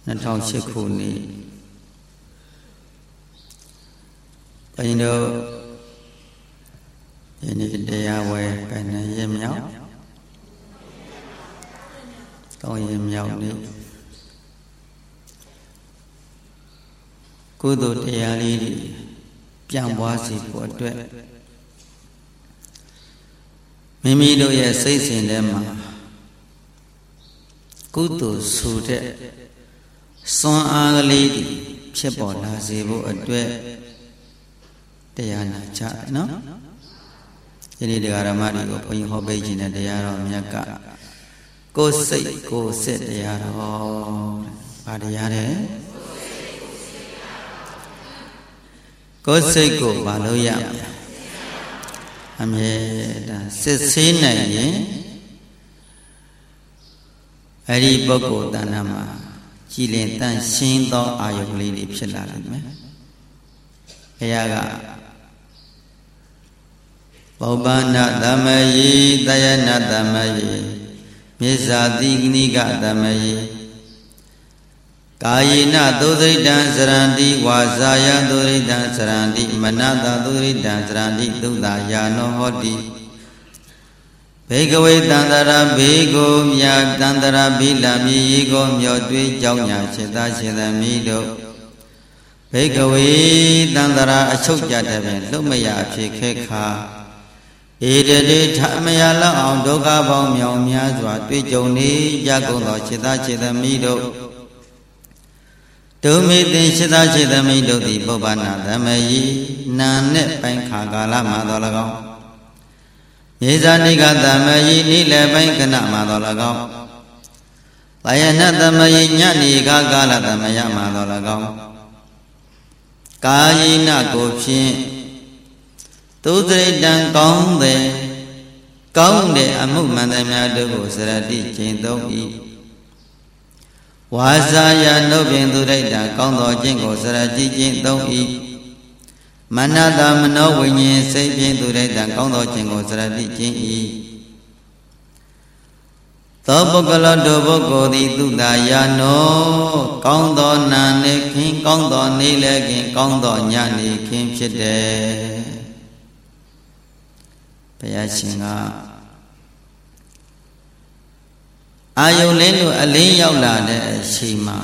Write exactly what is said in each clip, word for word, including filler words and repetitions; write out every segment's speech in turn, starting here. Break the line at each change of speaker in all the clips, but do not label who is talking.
နှစ်ထောင်ရှစ်ခုနှစ်ဘုန်းကြီးတို့ယနေ့တရားဝဲဘယ်နှရက်မြောက်သုံးရက်မြောက်နေ့ကုသိုလ်တရားလေးတွေပြန့်ပွားစေဖို့အတွက်မိမိတို့ရဲ့စိတ်စဉ်ထဲမှာကုသိုလ်ဆိုတဲ့စွမ်းအားကလေးတွေဖြစ်ပေါ်လာစေဖို့အတွက်တရားနာကြနော်ယနေ့တရားဓမ္မတွေကိုဘုန်းကြီးဟောပေးခြင်းတဲ့တရားတော်မြတ်ကကိုယ်စိတ်ကိုယ်စစ်တရားတော်ဗာတရားတဲ့ကိုယ်စိတ်ကိုမလို့ရအမြဲတမ်းစစ်ဆေးနိုင်ရင်အဲ့ဒီပုဂ္ဂိုလ်တဏ္ဍာမှာကြည်လင်တန့်ရှင်းသောအာယုလေးတွေဖြစ်လာလိမ့်မယ်ဘုရားကပုပ္ပနာသမယေတယနာသမယေမြေဇာတိကနိကသမယေကာယေနသုဒိတံစရန္တိဝါဇာယသုဒိတံစရန္တိမနတသုဒိတံစရန္တိသုဒ္ဓယာနောဟောတိဘေကဝေတန္တရာဘေကိုမြာတန္တရာဘိလမြေရေကိုမြော်တွေးကြောင်းညာစေတစေသမီတို့ဘေကဝေတန္တရာအချုပ်ကြတဲ့ပင်လွတ်မရအဖြစ်ခဲခါဧတတိထမယလောက်အောင်ဒုက္ခပေါင်းမြောင်များစွာတွေ့ကြုံနေကြကုန်သောစေတစေသမီတို့ဒုမေသင်စေတစေသမီတို့သည်ပုပ္ပနာသမယီနာနဲ့ပိုင်းခါကာလမှာတော်၎င်းမြေဇာနိကသမယီနိလည်းပိုင်းခဏမှာတော်၎င်းသာယနာသမယီညနေကကာလသမယမှာတော်၎င်းကာယေနကိုဖြင့်သုဒိတံကောင်းတဲ့ကောင်းတဲ့အမှုမှန်သမျှတို့ကိုစရတိကျင့်သုံး၏ဝါစာယနှုတ်ဖြင့်သုဒိတံကောင်းသောကျင့်ကိုစရတိကျင့်သုံး၏မနတမနောဝိညာဉ်စိတ်ဖြင့်သုဒိတံကောင်းသောကျင့်ကိုစရတိကျင့်၏သောပုဂ္ဂလောတို့ပုဂ္ဂိုလ်သည်သုဒ္ဓယာနောကောင်းသောနာနေခင်ကောင်းသောနေလည်းခင်ကောင်းသောညနေခင်ဖြစ်တယ်ဘုရားရှင်ကအာယုန်လင်းလို့အလင်းရောက်လာတဲ့အချိန်မှာ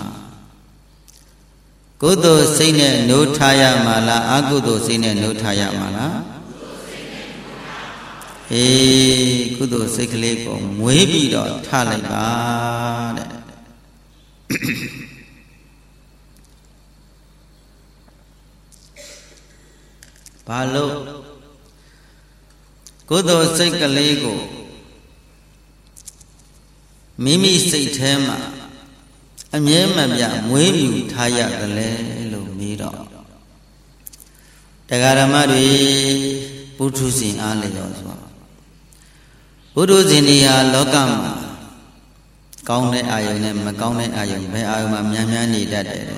ကုသိုလ်စိတ်နဲ့နှိုးထားရမှာလားအကုသိုလ်စိတ်နဲ့နှိုးထားရမှာလားအေးကုသိုလ်စိတ်ကလေးကိုမွေးပြီးတော့ထားလိုက်ပါတဲ့ဘာလို့ကုသိုလ်စိတ်ကလေးကိုမိမိစိတ်ထဲမှာအမြဲမပြတ်မွေးမြူထားရတယ်လေလို့မေးတော့တရားဓမ္မတွေပုထုဇဉ်အားလျော်ဆိုပုထုဇဉ်တွေဟာလောကမှာကောင်းတဲ့အာယုန်နဲ့မကောင်းတဲ့အာယုန်ဘယ်အာယုန်မှာများများနေတတ်တယ်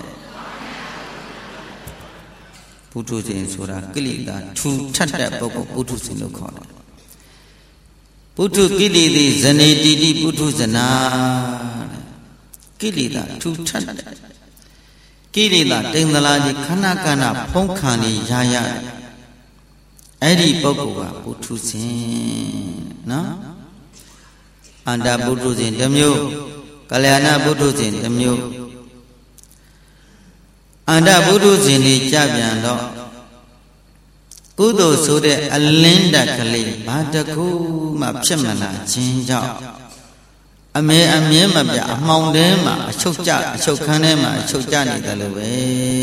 ပုထုဇဉ်ဆိုတာကိလေသာထူထပ်တဲ့ပုဂ္ဂိုလ်ပုထုဇဉ်လို့ခေါ်တယ်ပုထုကိလေသာဇနေတိတိပုထုဇနာကိလေသာထူထပ်တဲ့ကိလေသာတိမ်သလားကြီးခဏခဏဖုံးခံနေရရအဲ့ဒီပုဂ္ဂိုလ်ကပုထုဇဉ်နော်အန္တပုထုဇဉ်တစ်မျိုးကလျာဏပုထုဇဉ်တစ်မျိုးအန္တပုထုဇဉ်တွေကြပြန်တော့ကုသိုလ်ဆိုတဲ့အလင်းတက်ကလေးဘာတကူမှဖြစ်မလာခြင်းကြောင့်အမေအမြဲမပြအမှောင်ထဲမှာအချုပ်ကျအချုပ်ခန်းထဲမှာအချုပ်ကျနေတယ်လို့ပဲ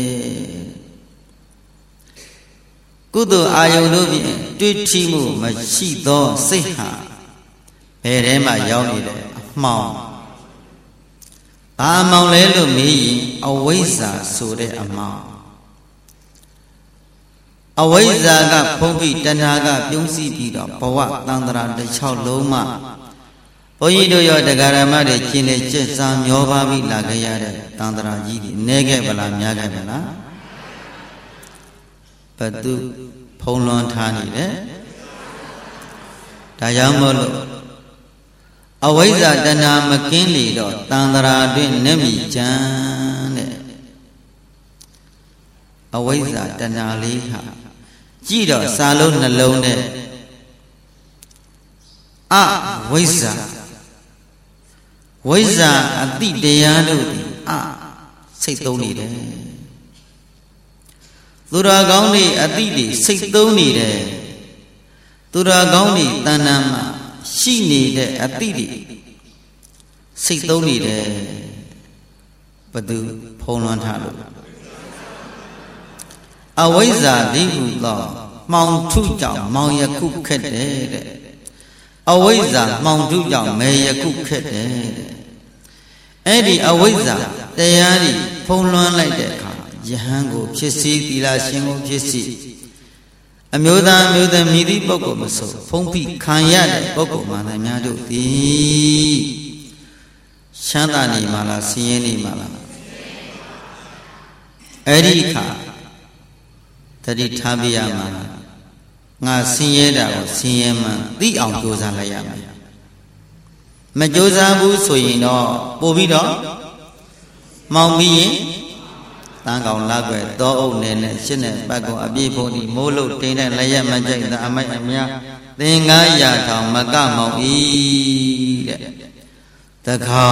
ကုသိုလ်အာယုန်တို့ဖြင့်တွေ့ထိမှုမရှိသောစိတ်ဟာဘယ်ထဲမှာရောက်နေတယ်အမှောင်ဘာအမှောင်လဲလို့မေးရင်အဝိဇ္ဇာဆိုတဲ့အမှောင်အဝိဇ္ဇာကဖုံးပြီးတဏှာကပြုံးစည်းပြီးတော့ဘဝတန်ត្រာတစ်ချောင်းလုံးမှာဘုန်းကြီးတို့ရောတရားဓမ္မတွေကျင့်နေကျင့်စာမျောပါပြီးလာခဲ့ရတဲ့တန်ត្រာကြီးတွေနေခဲ့ဗလားများခဲ့ဗလားဘသူဖုံးလွှမ်းထားနေတယ်ဒါကြောင့်မို့လို့အဝိဇ္ဇာတဏှာမကင်းလေတော့တန်တရာတွင်နမိကြံတဲ့အဝိဇ္ဇာတဏှာလေးဟာကြည့်တော့စာလုံးနှလုံးနဲ့အဝိဇ္ဇာဝိဇ္ဇာအတိတရားတို့သည်အစိတ်သုံးနေတယ်သူတော်ကောင်းတွေအတိတွေစိတ်သုံးနေတယ်သူတော်ကောင်းတွေတဏ္ဍာမှာရှိနေတဲ့အတိတွေစိတ်သုံးနေတယ်ဘသူဖုံးလွှမ်းထားလို့အဝိဇ္ဇာဒီဟုသောမှောင်ထုကြောင့်မောင်ယခုခက်တယ်တဲ့အဝိဇ္ဇာမှောင်ထုကြောင့်မေယခုခက်တယ်တဲ့အဲ့ဒီအဝိဇ္ဇာတရားကြီးဖုံးလွှမ်းလိုက်တဲ့အခါယဟန်ကိုဖြစ်စီသီလရှင်ကိုဖြစ်စီအမျိုးသားအမျိုးသမီးဒီပုဂ္ဂိုလ်မဆိုဖုံးဖိခံရတဲ့ပုဂ္ဂိုလ်မှန်တယ်များတို့သည်ချမ်းသာနေမှာလားဆင်းရဲနေမှာလားအဲ့ဒီအခါတတိထားပြရမှာငါဆင်းရဲတာကိုဆင်းရဲမှန်သိအောင်ကြိုးစားလိုက်ရမယ်မကြိုးစားဘူးဆိုရင်တော့ပို့ပြီးတော့မောင်ပြီးရင်တန်းကောင်လာွယ်တောအုပ်နယ်နဲ့ရှင်းတဲ့ပတ်ကိုအပြည့်ဖို့ဒီမိုးလို့တင်းတဲ့လက်ရက်မကြိုက်တာအမိုက်အများသင်္ကားရထောင်မကမောင်ဤတဲ့တခေါ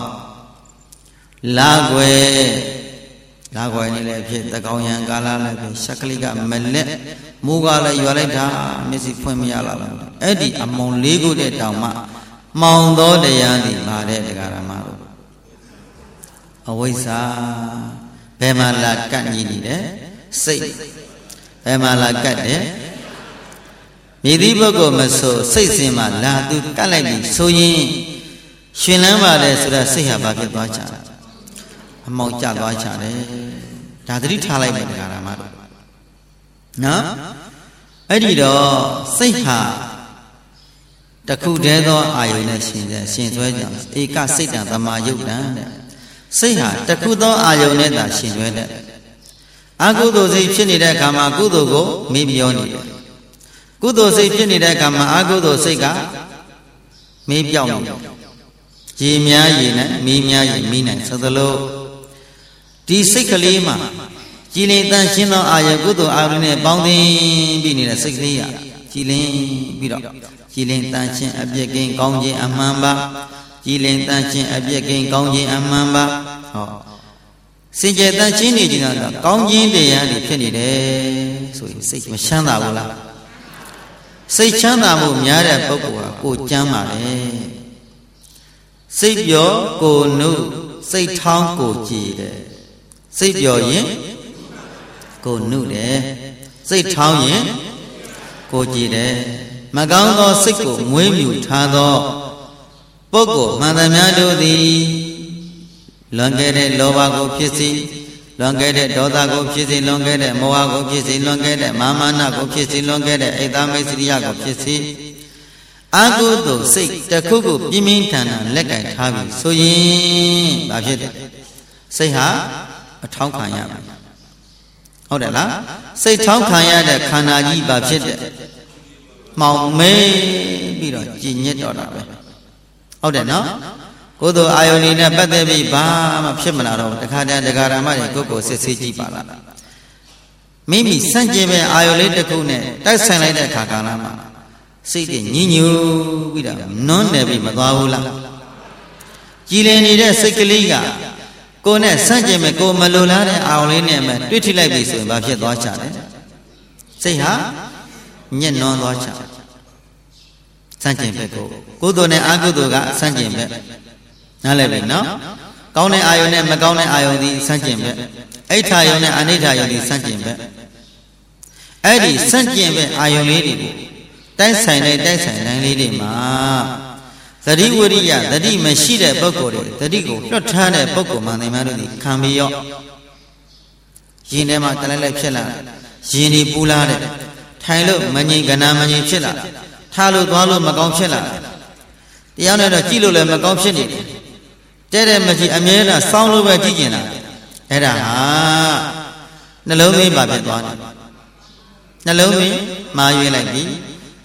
လာွယ်လာွယ်နေလည်းဖြစ်တကောင်ရံကာလလည်းဖြစ်ရှက်ကလေးကမလက်မိုးကလည်းရွာလိုက်တာမျက်စိဖွင့်မရလာဘူးအဲ့ဒီအမုံလေးခုတဲ့တောင်မှမောင်သောတရားသည်ပါတဲ့တရားဓမ္မတို့အဝိဇ္ဇာဘယ်မှာလာကတ်ညီနေတယ်စိတ်ဘယ်မှာလာကတ်တယ်မြည်သည့်ပုဂ္ဂိုလ်မဆိုစိတ်စင်မှာလာသူကတ်လိုက်ပြီဆိုရင်ရှင်လန်းပါတယ်ဆိုတာစိတ်ဟာဘာဖြစ်သွားချာအမောက်ကျသွားချတယ်ဒါသတိထားလိုက်မယ်တရားဓမ္မတို့နော်အဲ့ဒီတော့စိတ်ဟာတခုတည်းသောအာယုန်နဲ့ရှင်တဲ့ရှင်ဆွဲကြောင့်ဧကစိတ်တံသမာယုတ်တံတဲ့စိတ်ဟာတခုသောအာယုန်နဲ့သာရှင်ဆွဲတဲ့အကုသိုလ်စိတ်ဖြစ်နေတဲ့အခါမှာကုသိုလ်ကိုမေ့ပြောနေတယ်ကုသိုလ်စိတ်ဖြစ်နေတဲ့အခါမှာအကုသိုလ်စိတ်ကမေ့ပြောင်းနေတယ်ရေများရေနဲ့မီးများရေမီးနိုင်ဆိုသလိုဒီစိတ်ကလေးမှာကြည်လင်တန်ရှင်းသောအာယုန်ကုသိုလ်အာယုန်နဲ့ပေါင်းသင်းပြီးနေတဲ့စိတ်ကလေးဟာကြည်လင်ပြီးတော့ကြည်လင်တန်ရှင်းအပြည့်ကင်းကောင်းခြင်းအမှန်ပါကြည်လင်တန်ရှင်းအပြည့်ကင်းကောင်းခြင်းအမှန်ပါဟောစင်ကြယ်တန်ရှင်းနေခြင်းတော့ကောင်းခြင်းတရားတွေဖြစ်နေတယ်ဆိုရင်စိတ်မချမ်းသာဘူးလားစိတ်ချမ်းသာမှုများတဲ့ပုဂ္ဂိုလ်ဟာကိုယ်ကျမ်းပါလေစိတ်ပြောကိုနုစိတ်ထောင်းကိုကြည်တယ်စိတ်ပြောရင်ကိုနုတယ်စိတ်ထောင်းရင်ကိုကြည်တယ်မကောင်းသောစိတ်ကိုမွေးမြူထားသောပုဂ္ဂိုလ်မှန်သမျှတို့သည်လွန်ခဲ့တဲ့လောဘကိုဖြစ်စေလွန်ခဲ့တဲ့ဒေါသကိုဖြစ်စေလွန်ခဲ့တဲ့မောဟကိုဖြစ်စေလွန်ခဲ့တဲ့မာမာနကိုဖြစ်စေလွန်ခဲ့တဲ့အိတ်သားမိတ်ဆွေကိုဖြစ်စေအကုသိုလ်စိတ်တစ်ခုခုပြင်းပြင်းထန်ထန်လက်ကင်ထားပြီဆိုရင်ဘာဖြစ်တယ်စိတ်ဟာအထောက်ခံရမယ်ဟုတ်တယ်လားစိတ်ထောက်ခံရတဲ့ခန္ဓာကြီးဘာဖြစ်တယ်မောင်မဲပြီးတော့ကြည်ညစ်တော့တာပဲဟုတ်တယ်နော်ကိုယ်တို့အာယုန်နဲ့ပတ်သက်ပြီးဘာမှဖြစ်မလာတော့တခါတည်းတရားဓမ္မတွေကိုကိုယ်စစ်ဆေးကြည့်ပါလားမိမိစန့်ကျင်ပဲအာယုန်လေးတစ်ခုနဲ့တိုက်ဆိုင်လိုက်တဲ့အခါကာလမှာစိတ်ညင်ညူပြီးတော့နွမ်းနယ်ပြီးမသွားဘူးလားကြည်လင်နေတဲ့စိတ်ကလေးကကိုယ်နဲ့စန့်ကျင်ပဲကိုယ်မလိုလားတဲ့အာယုန်လေးနဲ့မှတွေ့ထိလိုက်ပြီဆိုရင်ဘာဖြစ်သွားချလဲစိတ်ဟာညက်နွမ်းသွားချစန့်ကျင်ပဲကိုကုသိုလ်နဲ့အကုသိုလ်ကစန့်ကျင်ပဲနားလည်ပြီနော်ကောင်းတဲ့အာယုန်နဲ့မကောင်းတဲ့အာယုန်ဒီစန့်ကျင်ပဲအိဋ္ဌာယုန်နဲ့အနိဋ္ဌာယုန်ဒီစန့်ကျင်ပဲအဲ့ဒီစန့်ကျင်ပဲအာယုန်လေးတွေကိုတိုက်ဆိုင်တဲ့တိုက်ဆိုင်တိုင်းလေးတွေမှာသတိဝိရိယသတိမရှိတဲ့ပုဂ္ဂိုလ်တွေသတိကိုလွတ်ထားတဲ့ပုဂ္ဂိုလ်မှန်တယ်များလို့ဒီခံပြီးရောရင်ထဲမှာတလဲလဲဖြစ်လာရင်ဒီပူလာတဲ့ထိုင်လို့မငြိမ်ကနာမငြိမ်ဖြစ်လာထားလို့သွားလို့မကောင်းဖြစ်လာတရားနဲ့တော့ကြည့်လို့လည်းမကောင်းဖြစ်နေတယ်တဲ့တဲ့မကြည့်အမြဲတမ်းစောင်းလို့ပဲကြည့်ကျင်တာအဲ့ဒါဟာနှလုံးသွင်းပါဖြစ်သွားတယ်နှလုံးသွင်းမာရွေးလိုက်ပြီ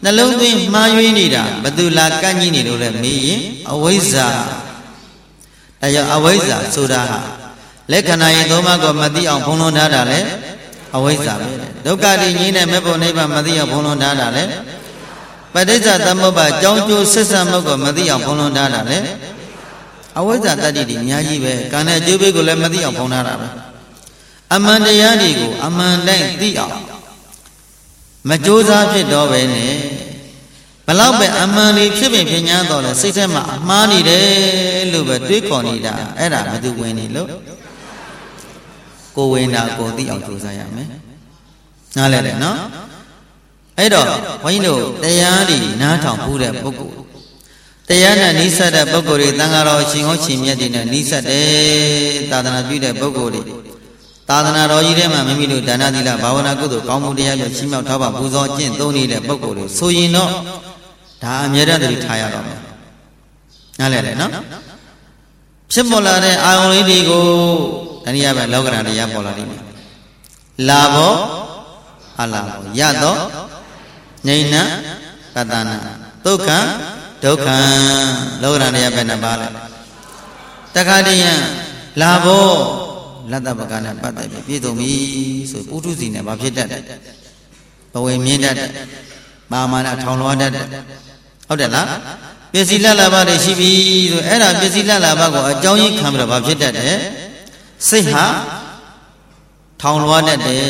နှလုံးသွင်းမှားယွင်းနေတာဘသူလာကန့်ကြီးနေလို့လဲမေးရင်အဝိဇ္ဇာအဲကြောင့်အဝိဇ္ဇာဆိုတာဟာလက္ခဏာရင်သုံးပါးကိုမသိအောင်ဖုံးလွှမ်းထားတာလေအဝိဇ္ဇာပဲဒုက္ခတည်ငြိမ်းတဲ့မေဖို့နိဗ္ဗာန်မသိအောင်ဖုံးလွှမ်းထားတာလေပဋိစ္စသမုပ္ပါအကြောင်းကျိုးဆက်ဆံမှုကိုမသိအောင်ဖုံးလွှမ်းထားတာလေအဝိဇ္ဇာတတ္တိတွေအများကြီးပဲကံနဲ့အကျိုးပေးကိုလည်းမသိအောင်ဖုံးထားတာပဲအမှန်တရားတွေကိုအမှန်တိုင်းသိအောင်မကြိုးစားဖြစ်တော့ပဲနဲ့ဘလောက်ပဲအမှန်လေးဖြစ်ပြင်ဖြစ်ညာတော့လဲစိတ်ထဲမှာအမှားနေတယ်လို့ပဲတွေးခေါ်နေတာအဲ့ဒါဘယ်သူဝင်နေလို့ကိုဝင်တာကိုသိအောင်ကြိုးစားရမယ်နားလဲတယ်နော်အဲ့တော့ဘုန်းကြီးတို့တရားတွေနားထောင်ဖို့တဲ့ပုဂ္ဂိုလ်တရားနဲ့နှိစက်တဲ့ပုဂ္ဂိုလ်တွေတန်ဃာတော်ရှင်ဟောရှင်မြတ်တွေနဲ့နှိစက်တယ်သာသနာပြုတဲ့ပုဂ္ဂိုလ်တွေသာသနာတော်ကြီးထဲမှာမိမိတို့ဒါနသီလဘာဝနာကုသိုလ်ကောင်းမှုတရားတွေချီးမြှောက်ထားပါပူဇော်ကျင့်သုံးနေတဲ့ပုဂ္ဂိုလ်တွေဆိုရင်တော့ဒါအမြဲတမ်းတည်းထားရတော့မယ်နားလည်တယ်နော်ဖြစ်ပေါ်လာတဲ့အာယုံလေးတွေကိုတနည်းအားဖြင့်လောကဓာတ်တရားပေါ်လာလိမ့်မယ်လာဘောအလာဘောရတော့ငြိဏပတ္တနာဒုက္ခဒုက္ခလောကဓာတ်တရားပဲနဲ့ပါလဲတခါတည်းယလာဘောလတ္တပကနဲ့ပတ်သက်ပြီးပြည်စုံပြီဆိုပုထုဇဉ်နဲ့ဘာဖြစ်တတ်တယ်ဘဝမြင့်တတ်တယ်မာမာနထောင်လွှားတတ်တယ်ဟုတ်တယ်လားပစ္စည်းလလဘတွေရှိပြီဆိုအဲ့ဒါပစ္စည်းလလဘကိုအကြောင်းရင်းခံပြီးတော့ဘာဖြစ်တတ်တယ်စိတ်ဟာထောင်လွှားတတ်တယ်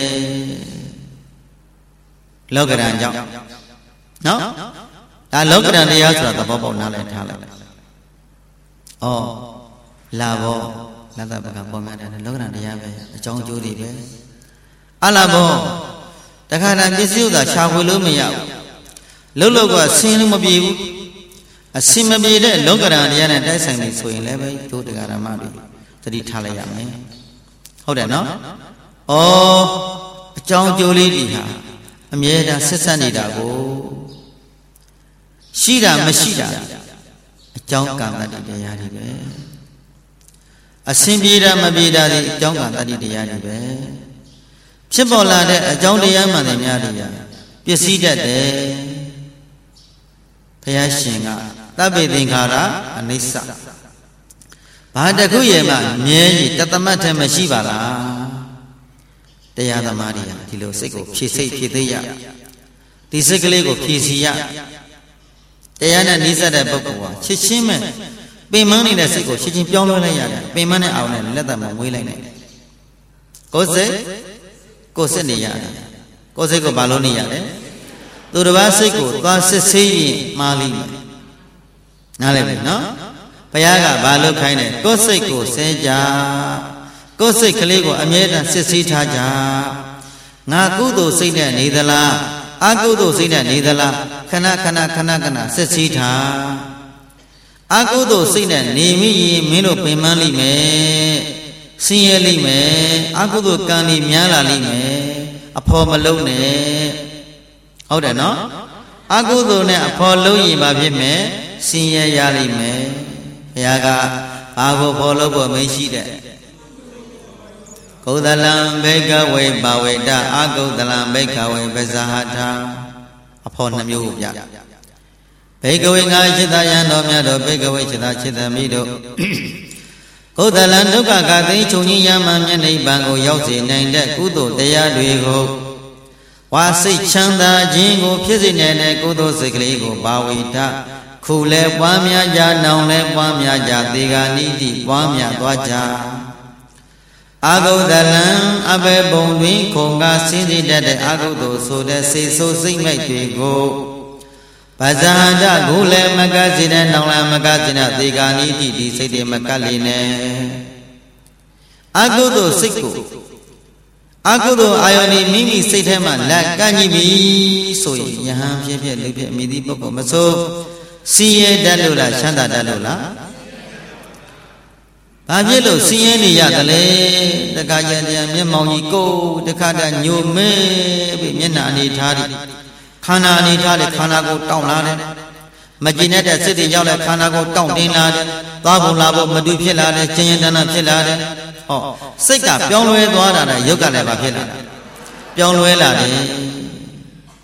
လောကဓာတ်ကြောင့်နော်ဒါလောကဓာတ်တရားဆိုတာသဘောပေါက်နားလည်ထားလိုက်ဩလာဘောလတ္တပကပေါ်များတယ်လောကဓာတ်တရားပဲအကြောင်းကျိုးတွေပဲအလာဘောတခါတည်းပစ္စည်းဥသာရှာဖွေလို့မရဘူးလှုပ်လှုပ်ကဆင်းလို့မပြေဘူးအစင်မပြေတဲ့လောကဓာတ်တရားနဲ့တိုက်ဆိုင်နေဆိုရင်လည်းပဲတို့တရားဓမ္မတွေသတိထားလိုက်ရမယ်ဟုတ်တယ်နော်ဩအကြောင်းကျိုးလေးတွေဟာအမြဲတမ်းဆက်ဆက်နေတာကိုရှိတာမရှိတာအကြောင်းကံတတ္တိတရားတွေပဲအစင်ပြေတာမပြေတာတွေအကြောင်းကံတတ္တိတရားတွေပဲဖြစ်ပေါ်လာတဲ့အကြောင်းတရားမှန်တယ်များတွေပစ္စည်းတတ်တယ်ဘုရားရှင်ကသဗ္ဗေသင်္ခါရအနိစ္စဘာတခုရဲ့မှမြဲကြီးတသမတ်ထဲမရှိပါလားတရားသမားတွေကဒီလိုစိတ်ကိုဖြည့်စိတ်ဖြည့်သိရဒီစိတ်ကလေးကိုဖြည့်စီရတရားနဲ့နှိစက်တဲ့ပုဂ္ဂိုလ်ဟာချစ်ချင်းမဲ့ပင်မနေတဲ့စိတ်ကိုချစ်ချင်းပြောင်းလဲလိုက်ရတယ်ပင်မနဲ့အောင်နဲ့လက်သက်မှာမွေးလိုက်တယ်ကိုယ်စိတ်ကိုယ်စိတ်နေရတယ်ကိုယ်စိတ်ကိုဘာလို့နေရလဲသူတစ်ပါးစိတ်ကိုသွားစစ်ဆေးရင်မှားလိမ့်မယ်နားလည်ပြီနော်ဘုရားကဘာလို့ခိုင်းတယ်ကိုယ်စိတ်ကိုစဲကြကိုယ်စိတ်ကလေးကိုအမြဲတမ်းစစ်ဆေးထားကြငါကုသိုလ်စိတ်နဲ့နေသလားအကုသိုလ်စိတ်နဲ့နေသလားခဏခဏခဏခဏစစ်ဆေးထားအကုသိုလ်စိတ်နဲ့နေမိရင်မင်းတို့ပင်ပန်းလိမ့်မယ်ဆင်းရဲလိမ့်မယ်အကုသိုလ်ကံတွေများလာလိမ့်မယ်အဖော်မလုံးနဲ့ဟုတ်တယ်နော်အကုသိုလ်နဲ့အဖော်လုံးရင်ဘာဖြစ်မယ်ဆင်းရဲရလိမ့်မယ်ဘုရားကဘာကိုဖော်လို့ဖို့မရှိတဲ့ကုသလံဘေကဝေပါဝေတအကုသလံဘေကဝေပဇာဟတာအဖော်နှမျိုးကိုပြဘေကဝေငါจิตယံတော်မြတ်တို့ဘေကဝေจิตจิตမိတို့ကုသလံဒုက္ခကသိချုပ်ငြိမ်းရမှမျက်နှိပ်ပံကိုရောက်စေနိုင်တဲ့ကုသိုလ်တရားတွေကိုဝါစိတ်ချမ်းသာခြင်းကိုဖြစ်စေတဲ့ကုသိုလ်စိတ်ကလေးကိုပါဝိတခုလဲပွားများကြနောင်လဲပွားများကြသေဂာနိတိပွားများသွားကြအာဂုတလံအဘေဘုံတွင်ခုံကဆင်းရဲတတ်တဲ့အာဂုတောဆိုတဲ့စိတ်ဆိုးစိတ်မိုက်တွေကိုဗဇာဟတကိုလည်းမကစေတဲ့နောင်လမကစေတဲ့သေဂာနိတိဒီစိတ်တွေမကလေနဲ့အာဂုတောစိတ်ကိုအာဂုတောအာယောနိမိမိစိတ်ထဲမှာလက်ကန့်ကြည့်ပြီဆိုရင်ယဟန်ဖြစ်ဖြစ်လူဖြစ်မိသည့်ပုဂ္ဂိုလ်မဆိုးစီးရဲတတ်လို့လားချမ်းသာတတ်လို့လားဘာဖြစ်လို့စီးရဲနေရတယ်လဲတခါကျတရားမျက်မှောင်ကြီးကိုတခါတည်းညိုမဲပြီးမျက်နှာအနေထားတယ်ခန္ဓာအနေထားတယ်ခန္ဓာကိုတောင့်လာတယ်မကျင်တဲ့စိတ်တွေရောက်လဲခန္ဓာကိုတောင့်တင်းလာတယ်သွားဖို့လာဖို့မတူဖြစ်လာတယ်ကျဉ်းရင်တန်းဖြစ်လာတယ်ဟောစိတ်ကပြောင်းလဲသွားတာနဲ့ရုပ်ကလည်းဘာဖြစ်လာလဲပြောင်းလဲလာတယ်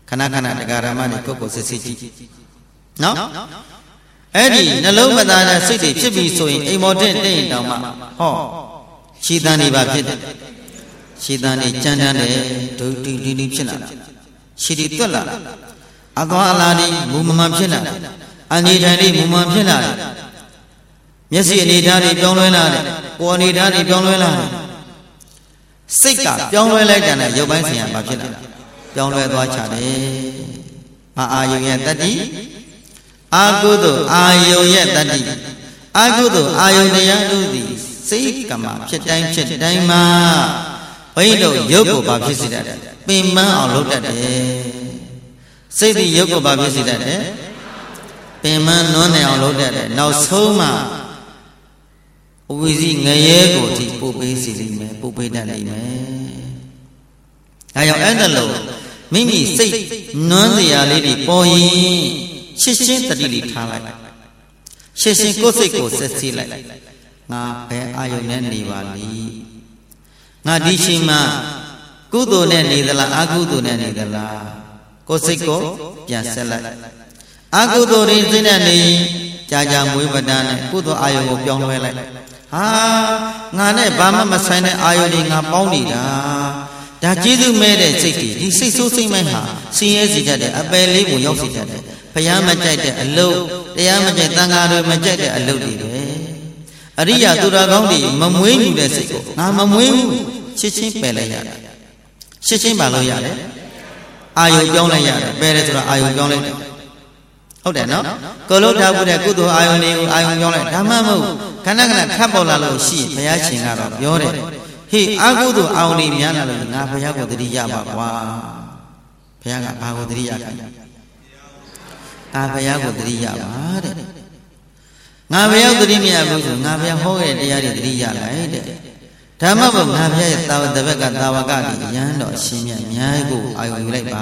ခဏခဏတရားဓမ္မတွေကိုကိုစစ်စစ်ကြည့်နော်အဲ့ဒီနှလုံးမသားတဲ့စိတ်တွေဖြစ်ပြီးဆိုရင်အိမ်မော်တဲ့တိတ်တောင်မှဟောရှည်တန်းနေပါဖြစ်တယ်ရှည်တန်းနေကြမ်းတမ်းတယ်ဒုတိတိတိဖြစ်လာတာရှည်တွေတွက်လာအသွားအလာတွေမူမမှန်ဖြစ်လာအနေထိုင်တွေမူမှန်ဖြစ်လာတယ်မျက်စိအနေထားတွေပြောင်းလဲလာတယ်ကိုယ်အနေထားတွေပြောင်းလဲလာတယ်စိတ်ကပြောင်းလဲလိုက်တဲ့နဲ့ရုပ်ပိုင်းဆိုင်ရာဘာဖြစ်လာပြောင်းလဲသွားချတယ်အာအာယုရဲ့တတိအာကုသို့အာယုရဲ့တတိအာကုသို့အာယုတရားတို့သည်စိတ်ကမှဖြစ်တိုင်းဖြစ်တိုင်းမှာဘိန်းတို့ရုပ်ကိုဘာဖြစ်စေတတ်တယ်ပင်ပန်းအောင်လုပ်တတ်တယ်စိတ်ဒီရုပ်ကိုဘာဖြစ်စေတတ်တယ်ပင်ပန်းနွမ်းနေအောင်လုပ်တတ်တယ်နောက်ဆုံးမှအဝိဇ္ဇငရဲကိုဒီပို့ပေးစီလိမ့်မယ်ပို့ပေးတတ်လိမ့်မယ်အဲကြောင့်အဲ့ဒါလို့မိမိစိတ်နွမ်းစရာလေးတွေပေါ်ရင်ရှင်းရှင်းတတိလေးထားလိုက်ရှင်းရှင်းကိုယ်စိတ်ကိုဆက်စီလိုက်ငါဘယ်အာယုန်နဲ့နေပါလိငါဒီချိန်မှာကုသိုလ်နဲ့နေသလားအကုသိုလ်နဲ့နေသလားကိုယ်စိတ်ကိုပြန်ဆက်လိုက်အကုသိုလ်ရင်းစိတ်နဲ့နေကြာကြာမွေးပဒနဲ့ကုသိုလ်အာယုန်ကိုပြောင်းလဲလိုက်ဟာငါနဲ့ဘာမှမဆိုင်တဲ့အာယုန်တွေငါပေါင်းနေတာဒါကျေးဇူးမဲ့တဲ့စိတ်ကြီးဒီစိတ်ဆိုးစိတ်မဲ့ဟာဆင်းရဲစေတတ်တဲ့အပယ်လေးကိုရောက်စေတတ်တယ်ဘုရားမကြိုက်တဲ့အလုပ်တရားမကြိုက်တန်ဃာတွေမကြိုက်တဲ့အလုပ်တွေပဲအရိယာသူတော်ကောင်းတွေမမွေးယူတဲ့စိတ်ကိုငါမမွေးဘူးရှင်းရှင်းပယ်လိုက်ရတယ်ရှင်းရှင်းပါလို့ရတယ်အာယုပြောင်းလိုက်ရတယ်ပယ်တယ်ဆိုတော့အာယုပြောင်းလိုက်တယ်ဟုတ်တယ်နော်ကိုလို့ထားဖို့တဲ့ကုသိုလ်အာယုတွေကိုအာယုပြောင်းလိုက်ဒါမှမဟုတ်ခဏခဏခတ်ပေါ်လာလို့ရှိရင်ဘုရားရှင်ကတော့ပြောတယ်ဟေးအာကုသိုလ်အာယုတွေများလာလို့ငါဘုရားကိုတတိယပါကွာဘုရားကဘာကိုတတိယခံအာဘုရားကိုတတိယပါတဲ့ငါဘုရားတတိမရဘူးဆိုငါဘုရားဟောခဲ့တဲ့တရားတွေတတိယလိုက်တဲ့ဓမ္မဘုငါဘုရားရဲ့တာဝတဘက်ကတာဝကတိရန်တော်ရှင်မြတ်အများကိုအာယုယူလိုက်ပါ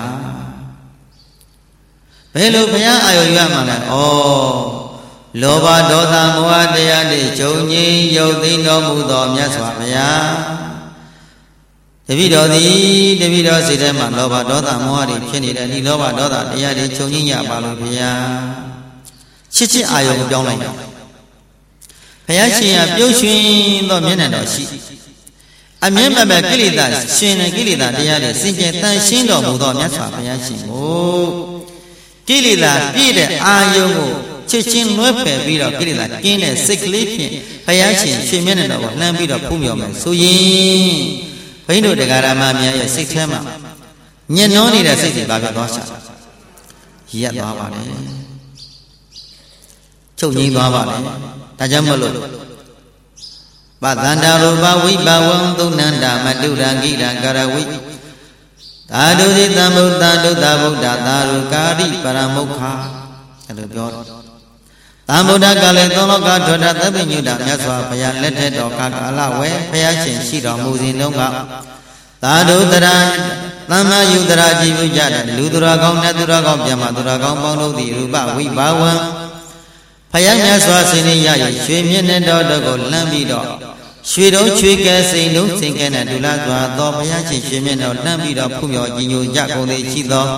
ဘယ်လိုဘုရားအာယုယူရမှာလဲဩလောဘဒေါသမောဟတရားတွေဂျုံငိမ့်ရုပ်သိမ်းတော်မူသောမြတ်စွာဘုရားတပည့်တော်သည်တပည့်တော်စိတ်ထဲမှာလောဘဒေါသမောဟတွေဖြစ်နေတဲ့ဒီလောဘဒေါသတရားတွေဂျုံငိမ့်ရပါလို့ဘုရားချစ်ချစ်အာယုပြောင်းလိုက်တယ်ဘုရားရှင်ကပြုံးရွှင်သောမျက်နှာတော်ရှိအမြဲမမဲ့ကိလေသာရှင်တဲ့ကိလေသာတရားတွေစင်ကြယ်တန်ရှင်းတော်မူသောမြတ်စွာဘုရားရှင်ကိုကိလေသာပြည့်တဲ့အာယုကိုချစ်ချင်းလွဲပယ်ပြီးတော့ကိလေသာကင်းတဲ့စိတ်ကလေးဖြင့်ဘုရားရှင်ရှင်မျက်နှာတော်ကိုလှမ်းပြီးတော့ဖူးမြော်မယ်ဆိုရင်ဘိန်းတို့တရားဓမ္မများရဲ့စိတ်ထဲမှာညှဉ်းနှောနေတဲ့စိတ်တွေဘာဖြစ်သွားစားရက်သွားပါလေချုပ်ငြိမ်းသွားပါလေဒါကြောင့်မလို့ပသန္တာရူပဝိဘဝံသုဏန္တာမတုရံဂိရံကရဝိသာဓုတိတံဗုဒ္ဓဒုဒ္ဓဗုဒ္ဓသာရုကာရိပရမုခာအဲ့လိုပြောသံဗုဒ္ဓကလည်းသုံးလောကထောတာသဗ္ဗညုတမြတ်စွာဘုရားလက်ထက်တော်ကာလဝဲဘုရားရှင်ရှိတော်မူစဉ်တုန်းကသာဓုတရာသမ္မာယုတရာကြည်ပြုကြတဲ့လူသူတော်ကောင်းနဲ့သူတော်ကောင်းပြန်မှသူတော်ကောင်းပေါင်းတို့သည်ရူပဝိဘဝံဘုရားမြတ်စွာဆင်းရဲရရွှေမြင့်တဲ့တော်တို့ကိုလမ်းပြီးတော့ရွှေတုံးချွေကဲစိန်တုံးစင်ကဲနဲ့ဒုလစွာသောဘုရားရှင်ရွှေမြင့်တော်လမ်းပြီးတော့ဖူးမြော်ကြီးညိုကြကုန်သည်ရှိသော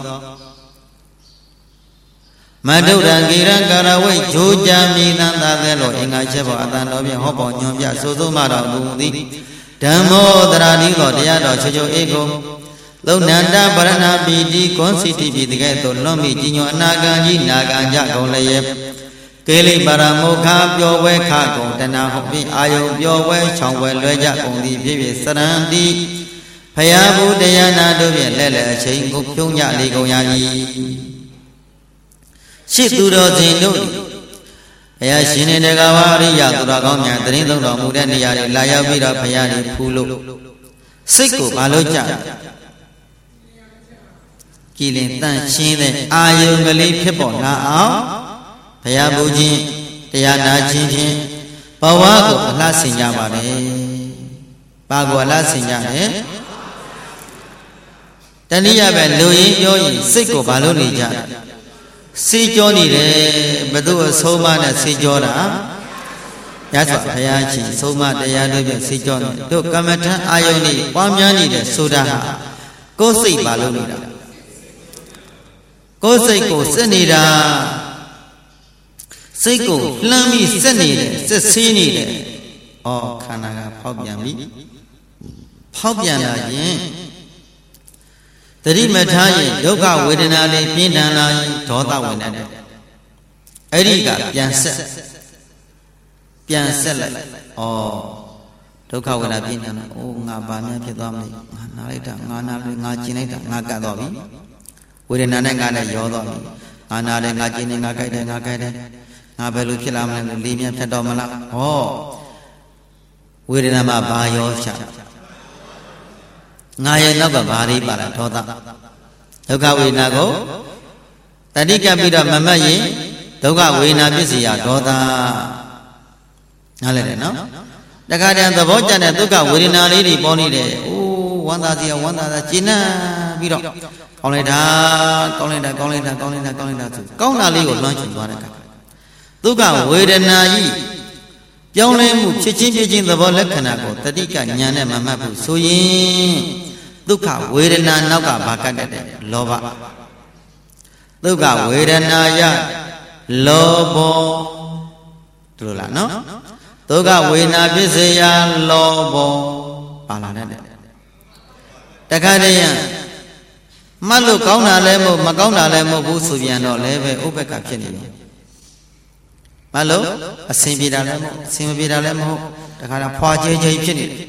မတုရံဂိရံကာရဝိဂျိုးကြမိသံသာသဲလို့အင်္ဂါချက်ပေါ်အတန်တော်ဖြင့်ဟောပေါ်ညွန်ပြဆိုဆိုမှတော်မူသည်ဓမ္မောတရာတိသောတရားတော်ချွချိုဧကုလုံနန္တပရဏပီတိကွန်စီတိပိတကဲ့သို့လွန်မိကြီးညိုအနာဂံကြီးနာဂံကြကုန်လျက်ကေလိပါရမုခာပျော်ဝဲခကုန်တဏဟုတ်ပြီအာယုပျော်ဝဲချောင်းဝဲလွဲကြကုန်သည်ဖြစ်ဖြစ်စရံတိဖယားဘူးတရားနာတို့ဖြင့်လဲလဲအချိန်ကိုဖြုံးကြလေကုန်ရ၏ရှိသူတော်စင်တို့ဘုရားရှင်နေတကာဝအရိယသူတော်ကောင်းများတရင်သုံးတော်မူတဲ့နေရာတွေလာရောက်ပြီးတော့ဘုရားတွေဖူးလို့စိတ်ကိုမလို့ကြကြည်လင်တန့်ရှင်းတဲ့အာယုံကလေးဖြစ်ပေါ်လာအောင်ဘုရားပူခြင်းတရားနာခြင်းဖြင့်ဘဝကိုအလှဆင်ကြပါလေ။ဘာကိုအလှဆင်ကြလဲ။တဏှိယပဲလူရင်းပြောရင်စိတ်ကိုဘာလို့နေကြလဲ။စေကြောနေတယ်ဘယ်သူအဆုံးမနဲ့စေကြောတာ။ရသော်ဘုရားရှင်ဆုံးမတရားတို့ဖြင့်စေကြောနေတို့ကမ္မထအာယုန်ဤပွားများနေတယ်ဆိုတာဟာကိုယ်စိတ်ဘာလို့နေတာ။ဟကိုယ်စိတ်ကိုစစ်နေတာစိတ်ကိုလှမ်းပြီးစစ်နေတယ်စစ်ဆေးနေတယ်အော်ခန္ဓာကဖောက်ပြန်ပြီဖောက်ပြန်လာရင်တတိမထားရင်ဒုက္ခဝေဒနာလေးပြင်းထန်လာရင်ဒေါသဝင်တယ်အဲ့ဒီကပြန်ဆက်ပြန်ဆက်လိုက်ဩဒုက္ခဝေဒနာပြင်းထန်လာအိုးငါဘာများဖြစ်သွားမလဲငါနားလိုက်တာငါနားလိုက်ငါကျင်လိုက်တာငါကတ်သွားပြီဝေဒနာနဲ့ငါနဲ့ရောသွားပြီငါနားတယ်ငါကျင်တယ်ငါကြိုက်တယ်ငါကြိုက်တယ်ငါဘယ်လိုဖြစ်လာမလဲလေးမြတ်ဖြတ်တော့မလားဟောဝေဒနာမှာဘာရောချငါရဲ့နောက်ကဘာလေးပါလားဒေါသဒုက္ခဝေဒနာကိုတတိကပ်ပြီးတော့မမတ်ရင်ဒုက္ခဝေဒနာပြည့်စရာဒေါသနားလည်တယ်နော်တခါတည်းသဘောကျတဲ့ဒုက္ခဝေဒနာလေးတွေပေါ်နေတယ်အိုးဝမ်းသာစရာဝမ်းသာတာကျဉ်းနှံပြီးတော့ကောင်းလိုက်တာကောင်းလိုက်တာကောင်းလိုက်တာကောင်းလိုက်တာကောင်းလိုက်တာဆိုကောင်းတာလေးကိုလွှမ်းချင်သွားတဲ့အခါဒုက္ခဝေဒနာကြီးပြောင်းလဲမှုဖြစ်ချင်းဖြစ်ချင်းသဘောလက္ခဏာကိုတတိကညာနဲ့မမှတ်ဘူးဆိုရင်ဒုက္ခဝေဒနာနောက်ကဘာကတ်တဲ့လောဘဒုက္ခဝေဒနာယလောဘောတို့လားနော်ဒုက္ခဝေဒနာဖြစ်စေရလောဘောပါလာတဲ့တခါတည်းမှတ်လို့ကောင်းတာလည်းမဟုတ်မကောင်းတာလည်းမဟုတ်ဘူးဆိုပြန်တော့လည်းပဲဥပ္ပကဖြစ်နေတယ်မှတ်လို့အစင်ပြေတာလည်းမဟုတ်အစင်မပြေတာလည်းမဟုတ်တခါတော့ဖွာကျဲကျဲဖြစ်နေတယ်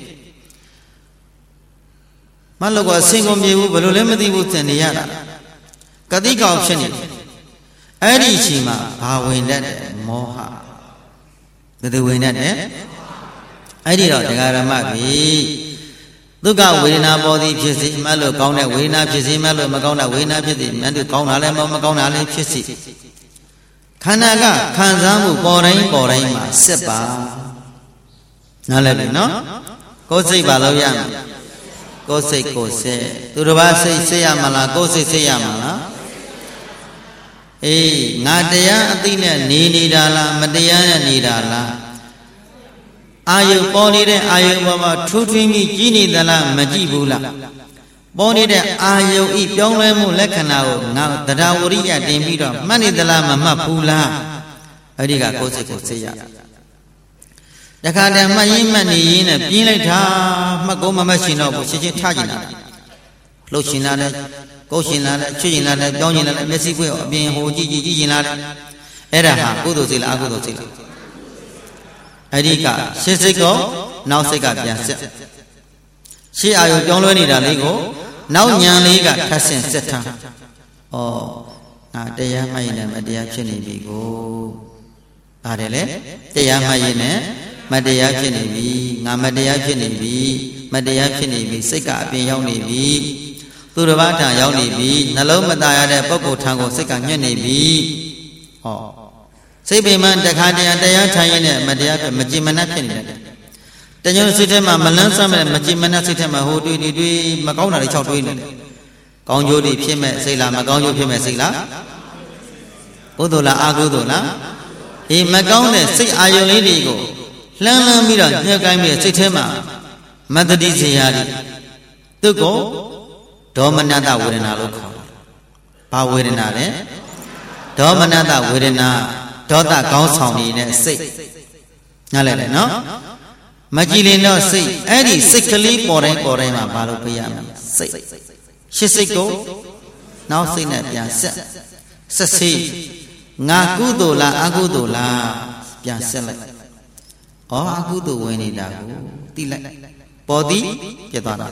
မှတ်လို့ကအစင်ကိုမြေဘူးဘယ်လိုလဲမသိဘူးသင်နေရတာကတိကောင်ဖြစ်နေတယ်အဲ့ဒီအချိန်မှာဘာဝင်တတ်တယ်မောဟဘယ်သူဝင်တတ်တယ်အဲ့ဒီတော့တရားဓမ္မပြီဒုက္ခဝေဒနာပေါ်သည်ဖြစ်စေမှတ်လို့ကောင်းတဲ့ဝေဒနာဖြစ်စေမှတ်လို့မကောင်းတဲ့ဝေဒနာဖြစ်စေမှတ်လို့ကောင်းတာလည်းမဟုတ်မကောင်းတာလည်းဖြစ်စေခန္ဓာကခံစားမှုပေါ်တိုင်းပေါ်တိုင်းမှာစစ်ပါနားလည်ပြီနော်ကိုယ်စိတ်ပါလို့ရမယ်ကိုယ်စိတ်ကိုယ်စိတ်သူတစ်ပါးစိတ်စိတ်ရမလားကိုယ်စိတ်စိတ်ရမလားအေးငါတရားအသိနဲ့နေနေတာလားမတရားနဲ့နေတာလားအာယုပေါ်နေတဲ့အာယုပေါ်မှာထူးထွင်းပြီးကြီးနေသလားမကြည့်ဘူးလားပေါ်နေတဲ့အာယုဤပြောင်းလဲမှုလက္ခဏာကိုငါတရားဝရိယတင်ပြီးတော့မှတ်နေသလားမမှတ်ဘူးလားအဲ့ဒီကကိုယ်စိတ်ကိုစိတ်ရတခါတည်းမှတ်ရင်းမှတ်နေရင်းနဲ့ပြင်းလိုက်တာမှတ်ကုန်မမှတ်ရှင်တော့ဘူးရှင်းရှင်းထားကြည့်တာလှုပ်ရှင်လာတယ်ကိုယ်ရှင်လာတယ်ချွတ်ရှင်လာတယ်ပြောင်းရှင်လာတယ်မျက်စိပွင့်အပြင်ဟိုကြည့်ကြည့်ကြည့်ရှင်လာတယ်အဲ့ဒါဟာကုသိုလ်စိတ်လားအကုသိုလ်စိတ်လားအဲ့ဒီကရှင်းစိတ်ကိုနောက်စိတ်ကပြန်ဆက်ရှေ့အာယုပြောင်းလဲနေတာလေးကိုနောက်ဉာဏ်လေးကထပ်ဆင့်ဆက်ထားဩငါတရားမှတ်ရင်လည်းမတရားဖြစ်နေပြီကိုပါတယ်လေတရားမှတ်ရင်လည်းမတရားဖြစ်နေပြီငါမတရားဖြစ်နေပြီမတရားဖြစ်နေပြီစိတ်ကအပြင်ရောက်နေပြီသူတစ်ပါးထံရောက်နေပြီနှလုံးမသားရတဲ့ပုဂ္ဂိုလ်ထံကိုစိတ်ကညှက်နေပြီဟောစိတ်ပေမှတခါတည်းတရားထိုင်ရင်လည်းမတရားဖြစ်မကြည်မနှက်ဖြစ်နေတယ်တညွန်စိတ်ထဲမှာမလန်းဆမ်းမဲ့မကြည်မနှက်စိတ်ထဲမှာဟိုတွေးတွေးတွေးမကောင်းတာတွေ၆တွေးနေတယ်ကောင်းကျိုးတွေဖြစ်မဲ့စိတ်လားမကောင်းကျိုးဖြစ်မဲ့စိတ်လားကုသိုလ်လားအကုသိုလ်လားဒီမကောင်းတဲ့စိတ်အာယုန်လေးတွေကိုလှမ်းလှမ်းပြီးတော့ညှက်ကိုင်းပြီးစိတ်ထဲမှာမတ္တိစေရသည်သူကိုဒေါမနတဝေဒနာလို့ခေါ်တယ်ဘာဝေဒနာလဲဒေါမနတဝေဒနာဒေါသကောင်းဆောင်နေတဲ့စိတ်နားလည်တယ်နော်မကြည်လင်တော့စိတ်အဲ့ဒီစိတ်ကလေးပေါ်တိုင်းပေါ်တိုင်းမှာဘာလို့ပြရမလဲစိတ်ရှစ်စိတ်ကိုနောက်စိတ်နဲ့ပြန်ဆက်ဆက်စီငါကုသိုလ်လားအကုသိုလ်လားပြန်ဆက်လိုက်ဩအကုသိုလ်ဝင်နေတာကိုတိလိုက်ပေါ်သည်ပြတ်သွားတာ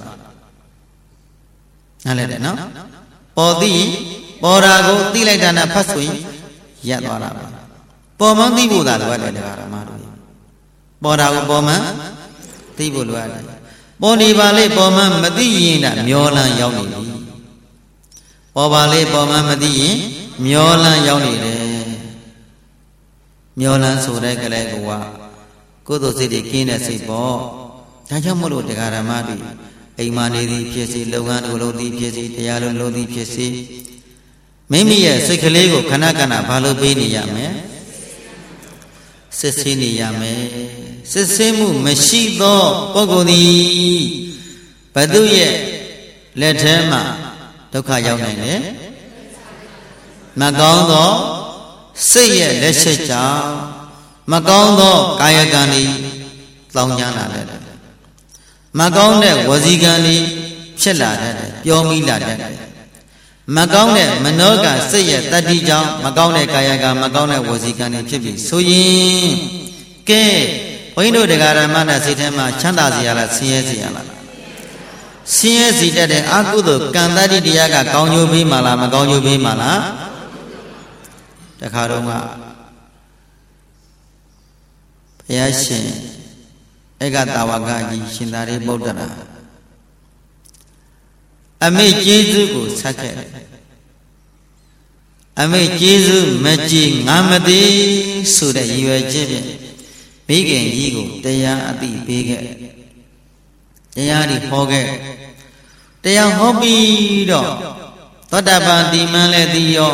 နားလည်တယ်နော်ပေါ်သည်ပေါ်တာကိုတိလိုက်တာနဲ့ဖတ်ဆိုရင်ရပ်သွားတာပါပေါ်မှန်းသိဖို့သာလိုရတယ်ဓမ္မတို့ပေါ်တာကိုပေါ်မှန်းသိဖို့လိုရတယ်ပေါ်နေပါလေပေါ်မှန်းမသိရင်ဒါမျောလန်းရောက်နေပြီပေါ်ပါလေပေါ်မှန်းမသိရင်မျောလန်းရောက်နေတယ်မျောလန်းဆိုတဲ့ကလေးကကုသိုလ်စိတ်တွေကင်းတဲ့စိတ်ပေါ့ဒါကြောင့်မို့လို့တရားဓမ္မတွေအိမ်မာနေသည်ဖြစ်စေလုပ်ငန်းတို့လုပ်သည်ဖြစ်စေတရားလုံးလုပ်သည်ဖြစ်စေမိမိရဲ့စိတ်ကလေးကိုခဏခဏဘာလို့ပေးနေရမလဲစစ်ဆေးနေရမယ်စစ်ဆေးမှုမရှိသောပုဂ္ဂိုလ်သည်ဘသူရဲ့လက်ထဲမှာဒုက္ခရောက်နိုင်တယ်မကောင်းသောစိတ်ရဲ့လက်ချက်ကြောင့်မကောင်းသောကာယကံတွေလောင်ကျမ်းလာတတ်တယ်မကောင်းတဲ့ဝစီကံတွေဖြစ်လာတတ်တယ်ပြောမိလာတတ်တယ်မကောင်းတဲ့မနောကစိတ်ရဲ့တတ္တိကြောင့်မကောင်းတဲ့ကာယကံမကောင်းတဲ့ဝစီကံတွေဖြစ်ပြီးဆိုရင်ကဲဘုန်းကြီးတို့တရားဓမ္မနဲ့စိတ်ထဲမှာချမ်းသာစေရလားဆင်းရဲစေရလားဆင်းရဲစေတတ်တဲ့အကုသိုလ်ကံတတ္တိတရားကကောင်းကျိုးပေးမှလားမကောင်းကျိုးပေးမှလားတခါတော့ကဘုရားရှင်ဧကတာဝကကြီးရှင်သာရိပုတ္တရာအမေကျေးဇူးကိုဆက်ခဲ့တယ်အမေကျေးဇူးမကြည်ငါမသိဆိုတဲ့ရည်ရွယ်ချက်ဖြင့်မိခင်ကြီးကိုတရားအသိပေးခဲ့တရားဒီဟောခဲ့တရားဟောပြီးတော့သောတပန်တိမန်လည်းသိရော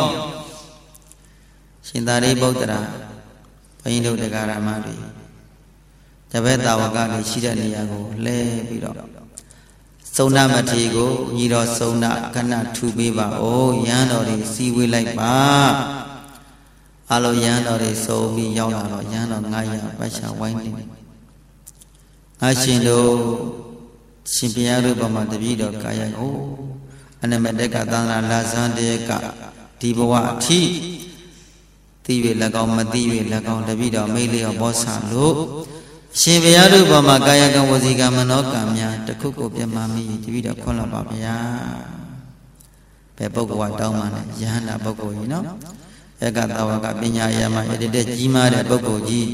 ရှင်သာရိပုတ္တရာဘုန်းကြီးတို့တရားဓမ္မတွေတပည့်တာဝကတွေရှိတဲ့နေရာကိုလဲပြီးတော့သုံးနာမထေကိုညီတော်သုံးနာခဏထူပေးပါဦးရဟန်းတော်တွေစီဝေးလိုက်ပါအလိုရဟန်းတော်တွေစုံပြီးရောက်လာတော့ရဟန်းတော်ငါးရာပတ်ချဝိုင်းနေငါရှင်တို့ရှင်ဘုရားတို့ဘမှာတပည့်တော်ကာယကိုအနမတက်ကသန္တာလာဇန်တည်းကဒီဘဝအထိသိ၍၎င်းမသိ၍၎င်းတပည့်တော်မိလျောဘောဆာလို့ရှင်ဘုရားတို့ဘမှာကာယကံဝစီကံမနောကံများတခုခုပြမမိတပည့်တော်ခွန်လာပါဗျာဘယ်ပုဂ္ဂိုလ်ကတောင်းမှလဲယဟန္တာပုဂ္ဂိုလ်ကြီးနော်ဧကတာဝကပညာရမရတဲ့ကြီးမားတဲ့ပုဂ္ဂိုလ်ကြီး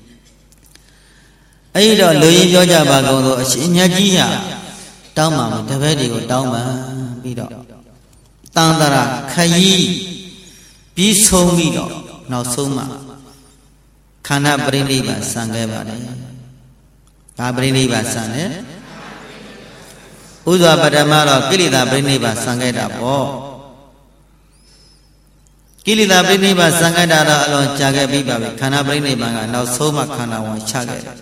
အဲ့တော့လူရင်းပြောကြပါကုန်သောအရှင်မြတ်ကြီးဟာတောင်းမှမတပည့်တွေကိုတောင်းမှပြီးတော့တန်တရာခရီးပြီးဆုံးပြီးတော့နောက်ဆုံးမှခန္ဓာပရိနိဗ္ဗာန်ဆံခဲ့ပါတယ်။ဘာပရိနိဗ္ဗာန်ဆံလဲ။ဥစွာပထမတော့ကိလေသာပရိနိဗ္ဗာန်ဆံခဲ့တာပေါ့။ကိလေသာပရိနိဗ္ဗာန်ဆံခဲ့တာတော့အလွန်ကြာခဲ့ပြီပါပဲ။ခန္ဓာပရိနိဗ္ဗာန်ကနောက်ဆုံးမှခန္ဓာဝင်ချခဲ့တယ်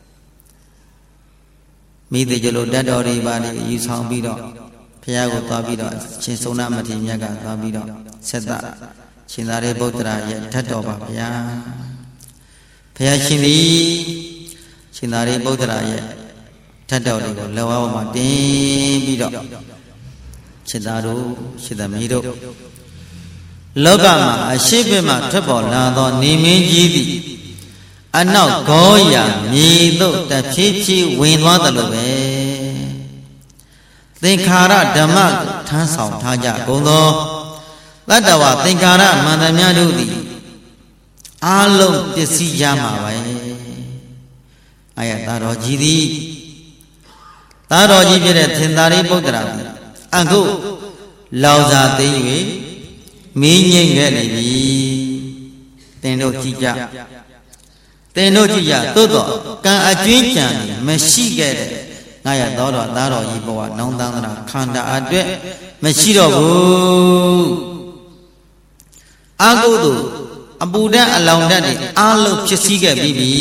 ။မိသေးကြလို့တတ်တော်တွေပါနေယူဆောင်ပြီးတော့ဘုရားကိုသွားပြီးတော့ရှင်သုံးနာမထေရမြတ်ကသွားပြီးတော့ဆက်သရှင်သာရိပုတ္တရာရဲ့ဓာတ်တော်ပါဗျာဘုရားရှင်သည်ရှင်သာရိပုတ္တရာရဲ့ဓာတ်တော်တွေကိုလက်ဝါးပေါ်မှာတင်ပြီးတော့ရှင်သာတို့ရှင်သမီးတို့လောကမှာအရှိဘက်မှထွက်ပေါ်လာသောနေမင်းကြီးသည်အနောက်ဂောရာမြေသို့တဖြည်းဖြည်းဝင်သွားသလိုပဲသင်္ခါရဓမ္မကိုထမ်းဆောင်ထားကြကုန်သောတတ္တဝသင်္ခါရမန္တများတို့သည်အာလုံးပစ္စည်းရမှာပဲအာယသာတော်ကြီးသည်သာတော်ကြီးဖြစ်တဲ့သင်္သာရိပုတ္တရာသည်အခုလောင်စာသိ၍မင်းငိမ့်ခဲ့နေပြီသင်တို့ကြည့်ကြသင်တို့ကြည့်ကြသို့တော့ကံအကျွင်းကြံမရှိခဲ့တဲ့ငါရသောတော်သားတော်ကြီးဘဝနောင်တန်းသနာခန္ဓာအတွက်မရှိတော့ဘူးအာဟုတုအပူဓာတ်အလောင်ဓာတ်တွေအားလုံးဖြစ်စည်းခဲ့ပြီးပြီ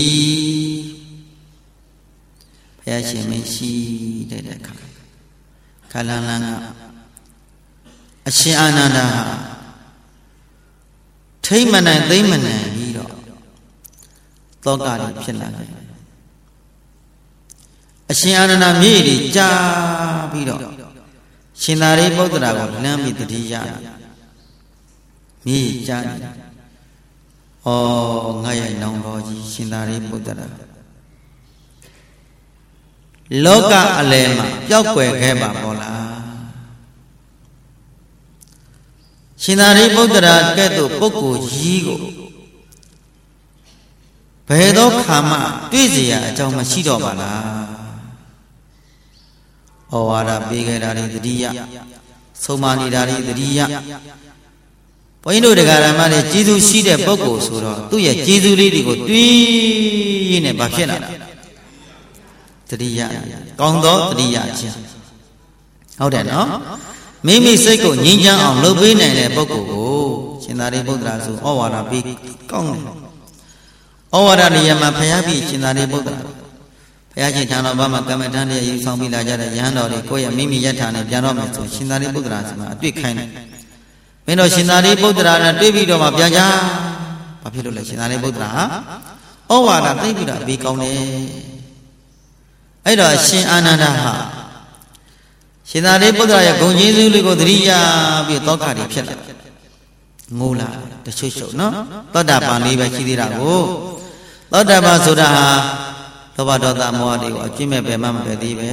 ဘုရားရှင်မရှိတဲ့အခါခလန်းလန်းကအရှင်အာနန္ဒာဟာထိမ့်မနိုင်သိမ့်မနိုင်ပြီးတော့သောကတွေဖြစ်လာတယ်အရှင်အာနန္ဒာမြေကြီးကြာပြီးတော့ရှင်သာရိပုတ္တရာကိုလမ်းပြီးတတိယမြေကြီးကြာနေဩငါရဲ့နောင်တော်ကြီးရှင်သာရိပုတ္တရာလောကအလယ်မှာပျောက်ကွယ်ခဲ့ပါဘောလားရှင်သာရိပုတ္တရာကဲ့သို့ပုဂ္ဂိုလ်ကြီးကိုဘယ်သောခါမှတွေ့เสียအကြောင်းမရှိတော့ပါလားဩဝါဒပေးခဲ့တာတွေတတိယဆုံးမနေတာတွေတတိယဘုန်းကြီးတို့တရားဓမ္မတွေကျေးဇူးရှိတဲ့ပုဂ္ဂိုလ်ဆိုတော့သူ့ရဲ့ကျေးဇူးလေးတွေကိုတွေးရင်းနဲ့ဘာဖြစ်လာတတိယကောင်းသောတတိယခြင်းဟုတ်တယ်နော်မိမိစိတ်ကိုငြိမ်းချမ်းအောင်လုပ်ပေးနိုင်တဲ့ပုဂ္ဂိုလ်ကိုရှင်သာရိပုတ္တရာဆိုဩဝါဒပေးကောင်းတယ်ဩဝါဒနေရာမှာဖျားပြီးရှင်သာရိပုတ္တရာဘုရားရှင်ဌာနဘာမှာကမ္မဋ္ဌာန်းတွေယူဆောင်ပြီးလာကြတဲ့ယဟန်တော်တွေကိုယ့်ရဲ့မိမိယထာနဲ့ပြန်တော့မယ်ဆိုရှင်သာရိပုတ္တရာဆိုမှာအတွေ့ခိုင်းတယ်မင်းတို့ရှင်သာရိပုတ္တရာနဲ့တွေ့ပြီးတော့မှပြန်ကြဘာဖြစ်လို့လဲရှင်သာရိပုတ္တရာဩဝါဒသိပြီးတော့ပြီးကောင်းတယ်အဲ့တော့ရှင်အာနန္ဒာဟာရှင်သာရိပုတ္တရာရဲ့ဂုဏ်ကျေးဇူးလေးကိုသတိရပြီးသောကတွေဖြစ်လာငိုလာတချို့ချို့နော်သောတာပန်လေးပဲရှိသေးတာကိုသောတာပန်ဆိုတာဟာလောဘဒေါသမောဟတွေကိုအကျင့်မဲ့ပဲမှမပဲသေးပဲ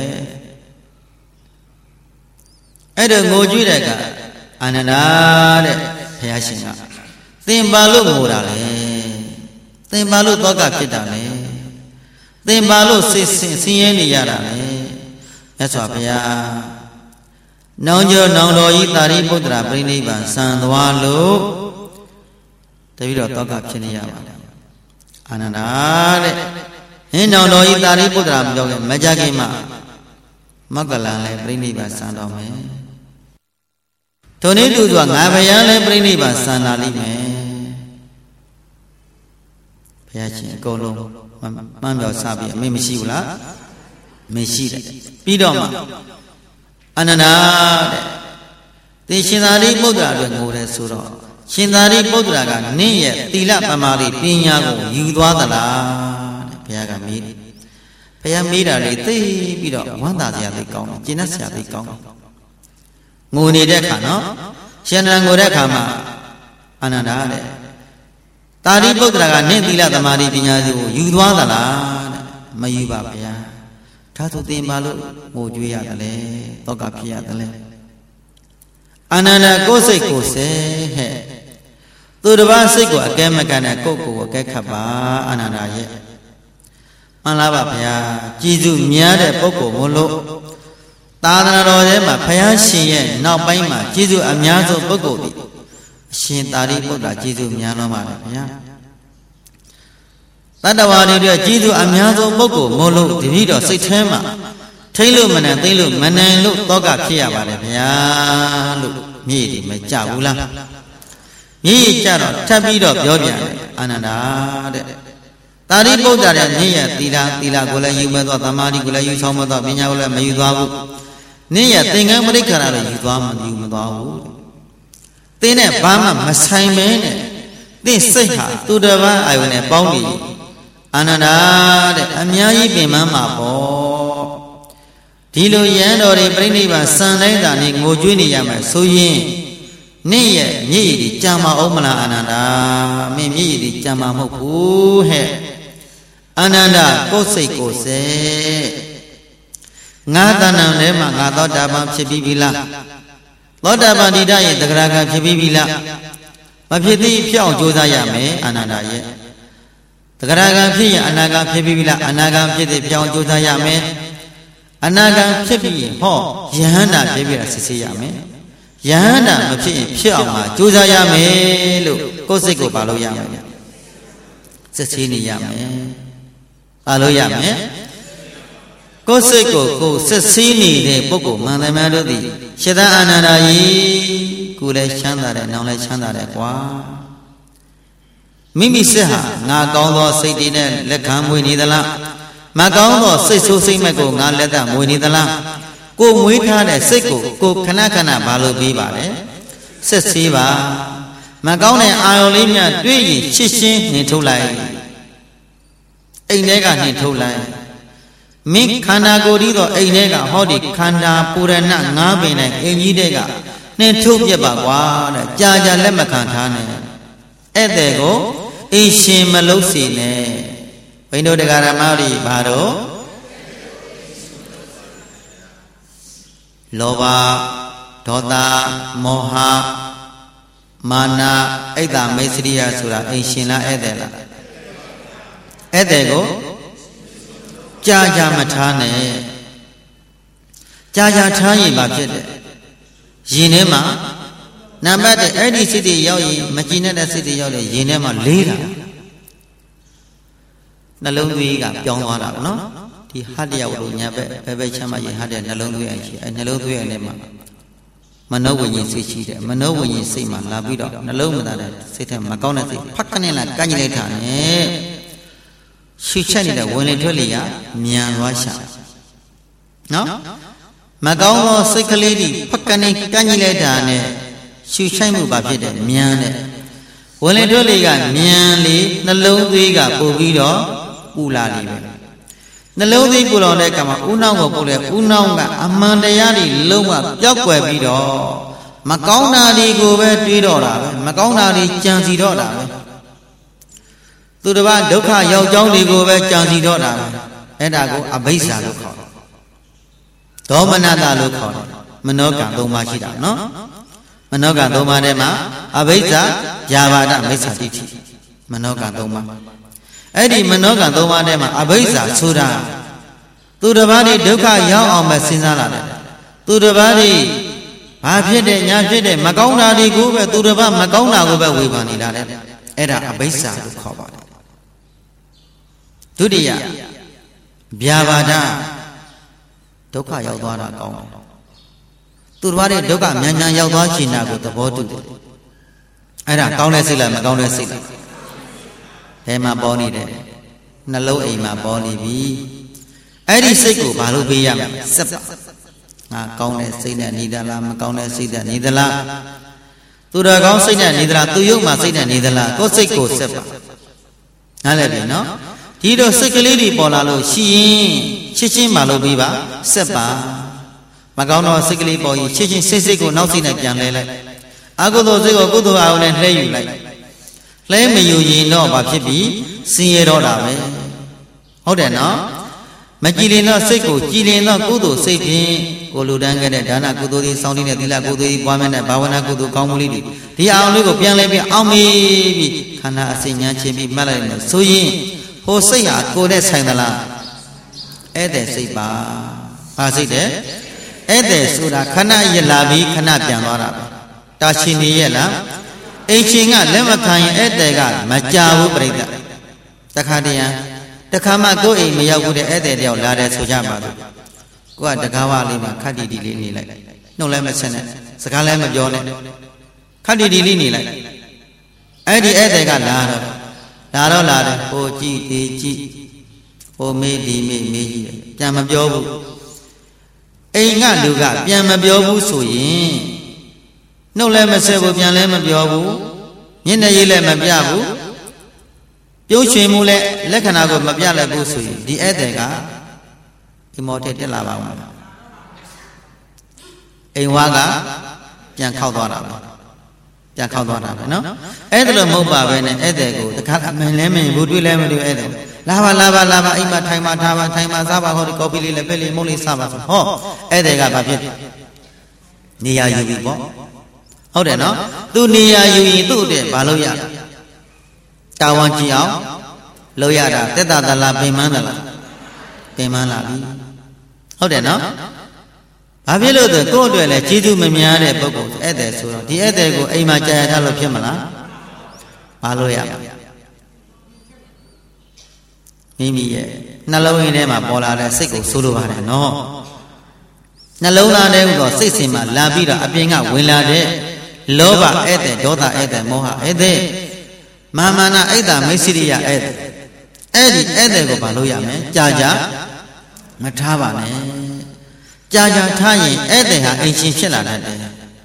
အဲ့တော့ငိုကြွတဲ့ကအာနန္ဒာတဲ့ဘုရားရှင်ကသင်ပါလို့ငိုတာလေသင်ပါလို့သောကဖြစ်တာလေသင်ပါလို့စိတ်ဆင်းဆင်းရဲနေရတာလေမြတ်စွာဘုရားနောင်ကျော်နောင်တော်ကြီးသာရိပုတ္တရာပြိဋိဘံစံသွားလို့တပည့်တော်သောကဖြစ်နေရပါတယ်အာနန္ဒာတဲ့ဟင်းနောင်တော်ကြီးသာရိပုတ္တရာပြောခဲ့မကြခင်မှာမက္ကလံလည်းပြိဋိဘံစံတော်မယ်ထိုနည်းတူစွာငါဘုရားလည်းပြိဋိဘံစံလာလိမ့်မယ်ဘုရားရှင်အကုန်လုံးမှန်ပြောစားပြီးအမေမရှိဘူးလားမရှိတယ်ပြီးတော့မှအာနန္ဒာတဲ့ဒီရှင်သာရိပုတ္တရာအတွက်ငိုတယ်ဆိုတော့ရှင်သာရိပုတ္တရာကနင့်ရဲ့သီလပမာတိပညာကိုယူသွားသလားတဲ့ဘုရားကမေးတယ်ဘုရားမေးတာလေသိပြီးတော့ဝမ်းသာစရာသိကောင်းတယ်ကျင့်တတ်စရာသိကောင်းတယ်ငိုနေတဲ့အခါနော်ရှင်နန္ဒာငိုတဲ့အခါမှာအာနန္ဒာတဲ့သာရိပုတ္တရာကနင့်သီလသမာဓိပညာကိုယူသွားသလားတဲ့မယူပါဗျာဒါဆိုသင်ပါလို့ငိုကြွေးရတယ်လေတောကဖြစ်ရတယ်လေအာနန္ဒာကိုယ်စိတ်ကိုယ်စေဟဲ့သူတစ်ပါးစိတ်ကိုအကဲမကန်တဲ့ကိုယ့်ကိုယ်ကိုအကဲခတ်ပါအာနန္ဒာရဲ့မှန်လားပါဗျာကြည်စုများတဲ့ပုဂ္ဂိုလ်မို့လို့သာသနာတော်ထဲမှာဘုရားရှင်ရဲ့နောက်ပိုင်းမှာကြည်စုအများဆုံးပုဂ္ဂိုလ်ဒီအရှင်သာရိပုတ္တရာကြည်စုများလုံးပါလေဗျာတတ္တဝါတွေအတွက်ကြည်စုအများဆုံးပုဂ္ဂိုလ်မို့လို့တပည့်တော်စိတ်ထဲမှာထိလို့မနိုင်သိလို့မနိုင်လို့တောကဖြစ်ရပါတယ်ဗျာလို့မြေဒီမကြဘူးလားမြေကြတော့ထပ်ပြီးတော့ပြောပြန်တယ်အာနန္ဒာတဲ့သာရိပုတ္တရာရဲ့မြင့်ရဲ့သီလသီလကိုလည်းယူမဲ့တော့သမာဓိကိုလည်းယူဆောင်မဲ့တော့ပညာကိုလည်းမယူသွားဘူးနင့်ရဲ့သင်္ကန်းပရိက္ခရာလည်းယူသွားမှယူမသွားဘူးသင်နဲ့ဘာမှမဆိုင်ပဲနဲ့သင်စိတ်ဟာသူတစ်ပါးအာယုန်နဲ့ပေါင်းနေအာနန္ဒာတဲ့အများကြီးပင်ပန်းမှာပေါ့ဒီလိုရန်တော်တွေပြိဋိဘံစံတိုင်းသာနေငိုကြွေးနေရမယ်ဆိုရင်နင့်ရဲ့မြည်ရည်ဒီကြာမအောင်မလားအာနန္ဒာမင်းမြည်ရည်ဒီကြာမမဟုတ်ဘူးဟဲ့အာနန္ဒာကိုယ်စိတ်ကိုယ်စေငါတဏ္ဍာထဲမှာငါသောတာပန်ဖြစ်ပြီးပြီလားသောတာပန်တိတရဲ့တဂရကဖြစ်ပြီးပြီလားမဖြစ်သေးဖြစ်အောင်ကြိုးစားရမယ်အာနန္ဒာရဲ့တဂရကဖြစ်ရင်အနာဂတ်ဖြစ်ပြီးပြီလားအနာဂတ်ဖြစ်တဲ့ဖြစ်အောင်ကြိုးစားရမယ်အနာဂတ်ဖြစ်ပြီးရင်ဟောယဟန္တာဖြစ်ပြီးတာစစ်ဆေးရမယ်ယဟန္တာမဖြစ်ရင်ဖြစ်အောင်မှာကြိုးစားရမယ်လို့ကိုယ်စိတ်ကိုပါလို့ရမယ်စစ်ဆေးနေရမယ်ပါလို့ရမယ်ကိုယ်စိတ်ကိုကိုယ်စစ်ဆေးနေတဲ့ပုဂ္ဂိုလ်မှန်တယ်မှန်လို့ဒီရှတအာနန္ဒာကြီးကိုယ်လည်းချမ်းသာတယ်နောင်လည်းချမ်းသာတယ်ကွာမိမိစိတ်ဟာငါကောင်းသောစိတ်တွေနဲ့လက်ခံမွေနေသလားမကောင်းသောစိတ်ဆိုးစိတ်မဲ့ကိုငါလက်သက်မွေနေသလားကိုမွေးထားတဲ့စိတ်ကိုကိုခဏခဏဘာလို့ပြီးပါလဲစစ်ဆေးပါမကောင်းတဲ့အာယုံလေးများတွေ့ရင်ချစ်ချင်းနှင်ထုတ်လိုက်အိမ်ထဲကနှင်ထုတ်လိုက်မင်းခန္ဓာကိုယ်ဒီတော့အိမ်ထဲကဟောဒီခန္ဓာပူရဏငါးပင်နဲ့အိမ်ကြီးတဲ့ကနှင်ထုတ်ပြပါကွာတဲ့ကြာကြာလက်မခံထားနဲ့ဧည့်သည်ကိုအိမ်ရှင်မလုပ်စေနဲ့ဘိန္ဒုတက္ကရာမတွေဘာတော့လောဘဒေါသမောဟမာနအိတ်တမိတ်စရိယဆိုတာအိမ်ရှင်လားဧည့်သည်လားဧည့်သည်ကိုကြာကြာမထားနဲ့ကြာကြာထားရင်ဘာဖြစ်တယ်ရင်ထဲမှာနံပါတ်တစ်အဲ့ဒီစိတ်တွေရောက်ရင်မကြည်နဲ့တဲ့စိတ်တွေရောက်ရင်ရင်ထဲမှာလေးတာနှလုံးသွေးကပြောင်းသွားတာပေါ့နော်ဒီဟတ်တယောက်လို့ညာဘက်ဘယ်ဘက်ချမ်းမရင်ဟတ်တဲ့နှလုံးသွေးအရှိအဲနှလုံးသွေးအနဲ့မှာမနောဝိညာဉ်စိတ်ရှိတယ်မနောဝိညာဉ်စိတ်မှာလာပြီးတော့နှလုံးမသားတဲ့စိတ်ထဲမကောင်းတဲ့စိတ်ဖက်ခနဲ့လာကန့်ကြီးလိုက်တာနဲ့ရှုချက်နေတဲ့ဝင်လေထွက်လေရမြန်သွားရှာနော်မကောင်းသောစိတ်ကလေးတွေဖက်ခနဲ့ကန့်ကြီးလိုက်တာနဲ့ရှုရှိုက်မှုပါဖြစ်တဲ့မြန်တဲ့ဝင်လေထွက်လေကမြန်လေနှလုံးသွေးကပို့ပြီးတော့ပူလာနေပဲနှလုံးသွေးပူလောင်တဲ့ကမှာဥနောင်ကိုပို့လေဥနောင်ကအမှန်တရားတွေလုံးဝပျောက်ကွယ်ပြီးတော့မကောင်းတာတွေကိုပဲတွေးတော့တာပဲမကောင်းတာတွေကြံစီတော့တာပဲသူတစ်ပါးဒုက္ခရောက်ကြောင်းတွေကိုပဲကြံစီတော့တာပဲအဲ့ဒါကိုအဘိဇ္ဇာလို့ခေါ်တယ်ဒေါမနတလို့ခေါ်တယ်မနောကံသုံးပါးရှိတာနော်မနောကံသုံးပါးထဲမှာအဘိဇ္ဇာຢာပါဒမိစ္ဆာဒိဋ္ဌိမနောကံသုံးပါးအဲ့ဒီမနောကံသုံးပါးထဲမှာအဘိဇ္ဇာဆိုတာသူတစ်ပါးတွေဒုက္ခရောက်အောင်ပဲစဉ်းစားလာတယ်သူတစ်ပါးတွေဘာဖြစ်တဲ့ညာဖြစ်တဲ့မကောင်းတာတွေကိုပဲသူတစ်ပါးမကောင်းတာကိုပဲဝေဖန်နေတာတဲ့အဲ့ဒါအဘိဇ္ဇာလို့ခေါ်ပါတယ်ဒုတိယဗျာပါဒဒုက္ခရောက်သွားတာကောင်းတယ်သူတစ်ပါးတဲ့ဒုက္ခမြန်မြန်ရောက်သွားချင်တာကိုသဘောတူတယ်အဲ့ဒါကောင်းတဲ့စိတ်လားမကောင်းတဲ့စိတ်လားဘယ်မှာပေါ်နေတယ်နှလုံးအိမ်မှာပေါ်နေပြီအဲ့ဒီစိတ်ကိုဘာလို့ပေးရမလဲစက်ပါငါကောင်းတဲ့စိတ်နဲ့နေသလားမကောင်းတဲ့စိတ်နဲ့နေသလားသူတော်ကောင်းစိတ်နဲ့နေသလားသူယုတ်မှစိတ်နဲ့နေသလားကိုယ်စိတ်ကိုစက်ပါနားလည်ပြီနော်ဒီတော့စိတ်ကလေးတွေပေါ်လာလို့ရှိရင်ချစ်ချင်းမလုပ်ပြီးပါစက်ပါမကောင်းတော့စိတ်ကလေးပေါ်ရင်ချစ်ချင်းစိတ်စိတ်ကိုနောက်စိတ်နဲ့ပြန်လဲလိုက်အကုသိုလ်စိတ်ကိုကုသိုလ်အောင်နဲ့လှဲယူလိုက်လှဲမယူရင်တော့ဘာဖြစ်ပြီစင်ရတော့တာပဲဟုတ်တယ်နော်မကြည်လင်တော့စိတ်ကိုကြည်လင်တော့ကုသိုလ်စိတ်ဖြင့်ကိုလူတန်းခဲ့တဲ့ဒါနကုသိုလ်တွေစောင်းနေတဲ့သီလကုသိုလ်တွေပွားမဲ့တဲ့ဘာဝနာကုသိုလ်ကောင်းမှုလေးတွေဒီအောင်လေးကိုပြန်လဲပြီးအောင်မေးပြီးခန္ဓာအစိညာချင်းပြီးမှတ်လိုက်လို့ဆိုရင်ဟိုစိတ်ဟာကိုယ်နဲ့ဆိုင်သလားဧည့်သည်စိတ်ပါဘာစိတ်တဲ့ဧည့်သည်ဆိုတာခဏရလာပြီးခဏပြန်သွားတာပဲတာရှင်နေရဲ့လားအိမ်ရှင်ကလက်မခံရင်ဧည့်သည်ကမကြဘူးပြိတ္တတခါတည်းတခါမှကိုယ်အိမ်မရောက်ဘူးတဲ့ဧည့်သည်တယောက်လာတယ်ဆိုကြပါလို့ကိုကတကားဝလေးမှာခက်တီတီလေးနေလိုက်နှုတ်လည်းမဆက်နဲ့စကားလည်းမပြောနဲ့ခက်တီတီလေးနေလိုက်အဲ့ဒီဧည့်သည်ကလာတော့လာတော့လာတယ်ဟိုကြည့်ဒီကြည့်ဟိုမေးဒီမေးမေးကြီးပြန်မပြောဘူးအိမ်ကလူကပြန်မပြောဘူးဆိုရင်နှုတ်လည်းမဆက်ဘူးပြန်လည်းမပြောဘူးညနေရေးလည်းမပြဘူးပြုံးရွှင်မှုလည်းလက္ခဏာကိုမပြလိုက်ဘူးဆိုရင်ဒီဧည့်သည်ကဒီမော်တက်တက်လာပါဦးအိမ်ဝါကပြန်ခောက်သွားတာပဲပြန်ခောက်သွားတာပဲနော်အဲ့ဒါလို့မဟုတ်ပါပဲနဲ့ဧည့်သည်ကိုတခါမင်းလည်းမင်းဘူးတွေ့လည်းမတွေ့ဧည့်သည်လာပါလာပါလာပါအိမ်မှာထိုင်မှာထားပါထိုင်မှာစားပါဟောဒီကော်ဖီလေးလည်းပဲလေးမုတ်လေးစားပါဆိုဟောဧည့်သည်ကဘာဖြစ်နေရာယူပြီပေါ့ဟုတ်တယ်နော်သူနေရာယူရင်သူ့တဲ့ဘာလို့ရတာဝန်ကြည့်အောင်လုပ်ရတာတက်တာသလားပင်မန်းသလားပင်မန်းလာပြီဟုတ်တယ်နော်ဘာဖြစ်လို့ဆိုကိုယ့်အတွက်လည်းကျေးဇူးမများတဲ့ပုဂ္ဂိုလ်ဧည့်သည်ဆိုတော့ဒီဧည့်သည်ကိုအိမ်မှာကြာရထားလို့ဖြစ်မလားဘာလို့ရမိမိရဲ့နှလုံးရင်းထဲမှာပေါ်လာတဲ့စိတ်ကိုဆိုလိုပါတယ်နော်နှလုံးသားထဲကတော့စိတ်စင်မှာလာပြီးတော့အပြင်ကဝင်လာတဲ့လောဘဧည့်သည်ဒေါသဧည့်သည်မောဟဧည့်သည်မာမာနအိတ်တာမိတ်စိရိယဧည့်သည်အဲ့ဒီဧည့်သည်ကိုဘာလို့ရမလဲကြာကြာမထားပါနဲ့ကြာကြာထားရင်ဧည့်သည်ဟာအိမ်ရှင်ဖြစ်လာတတ်တယ်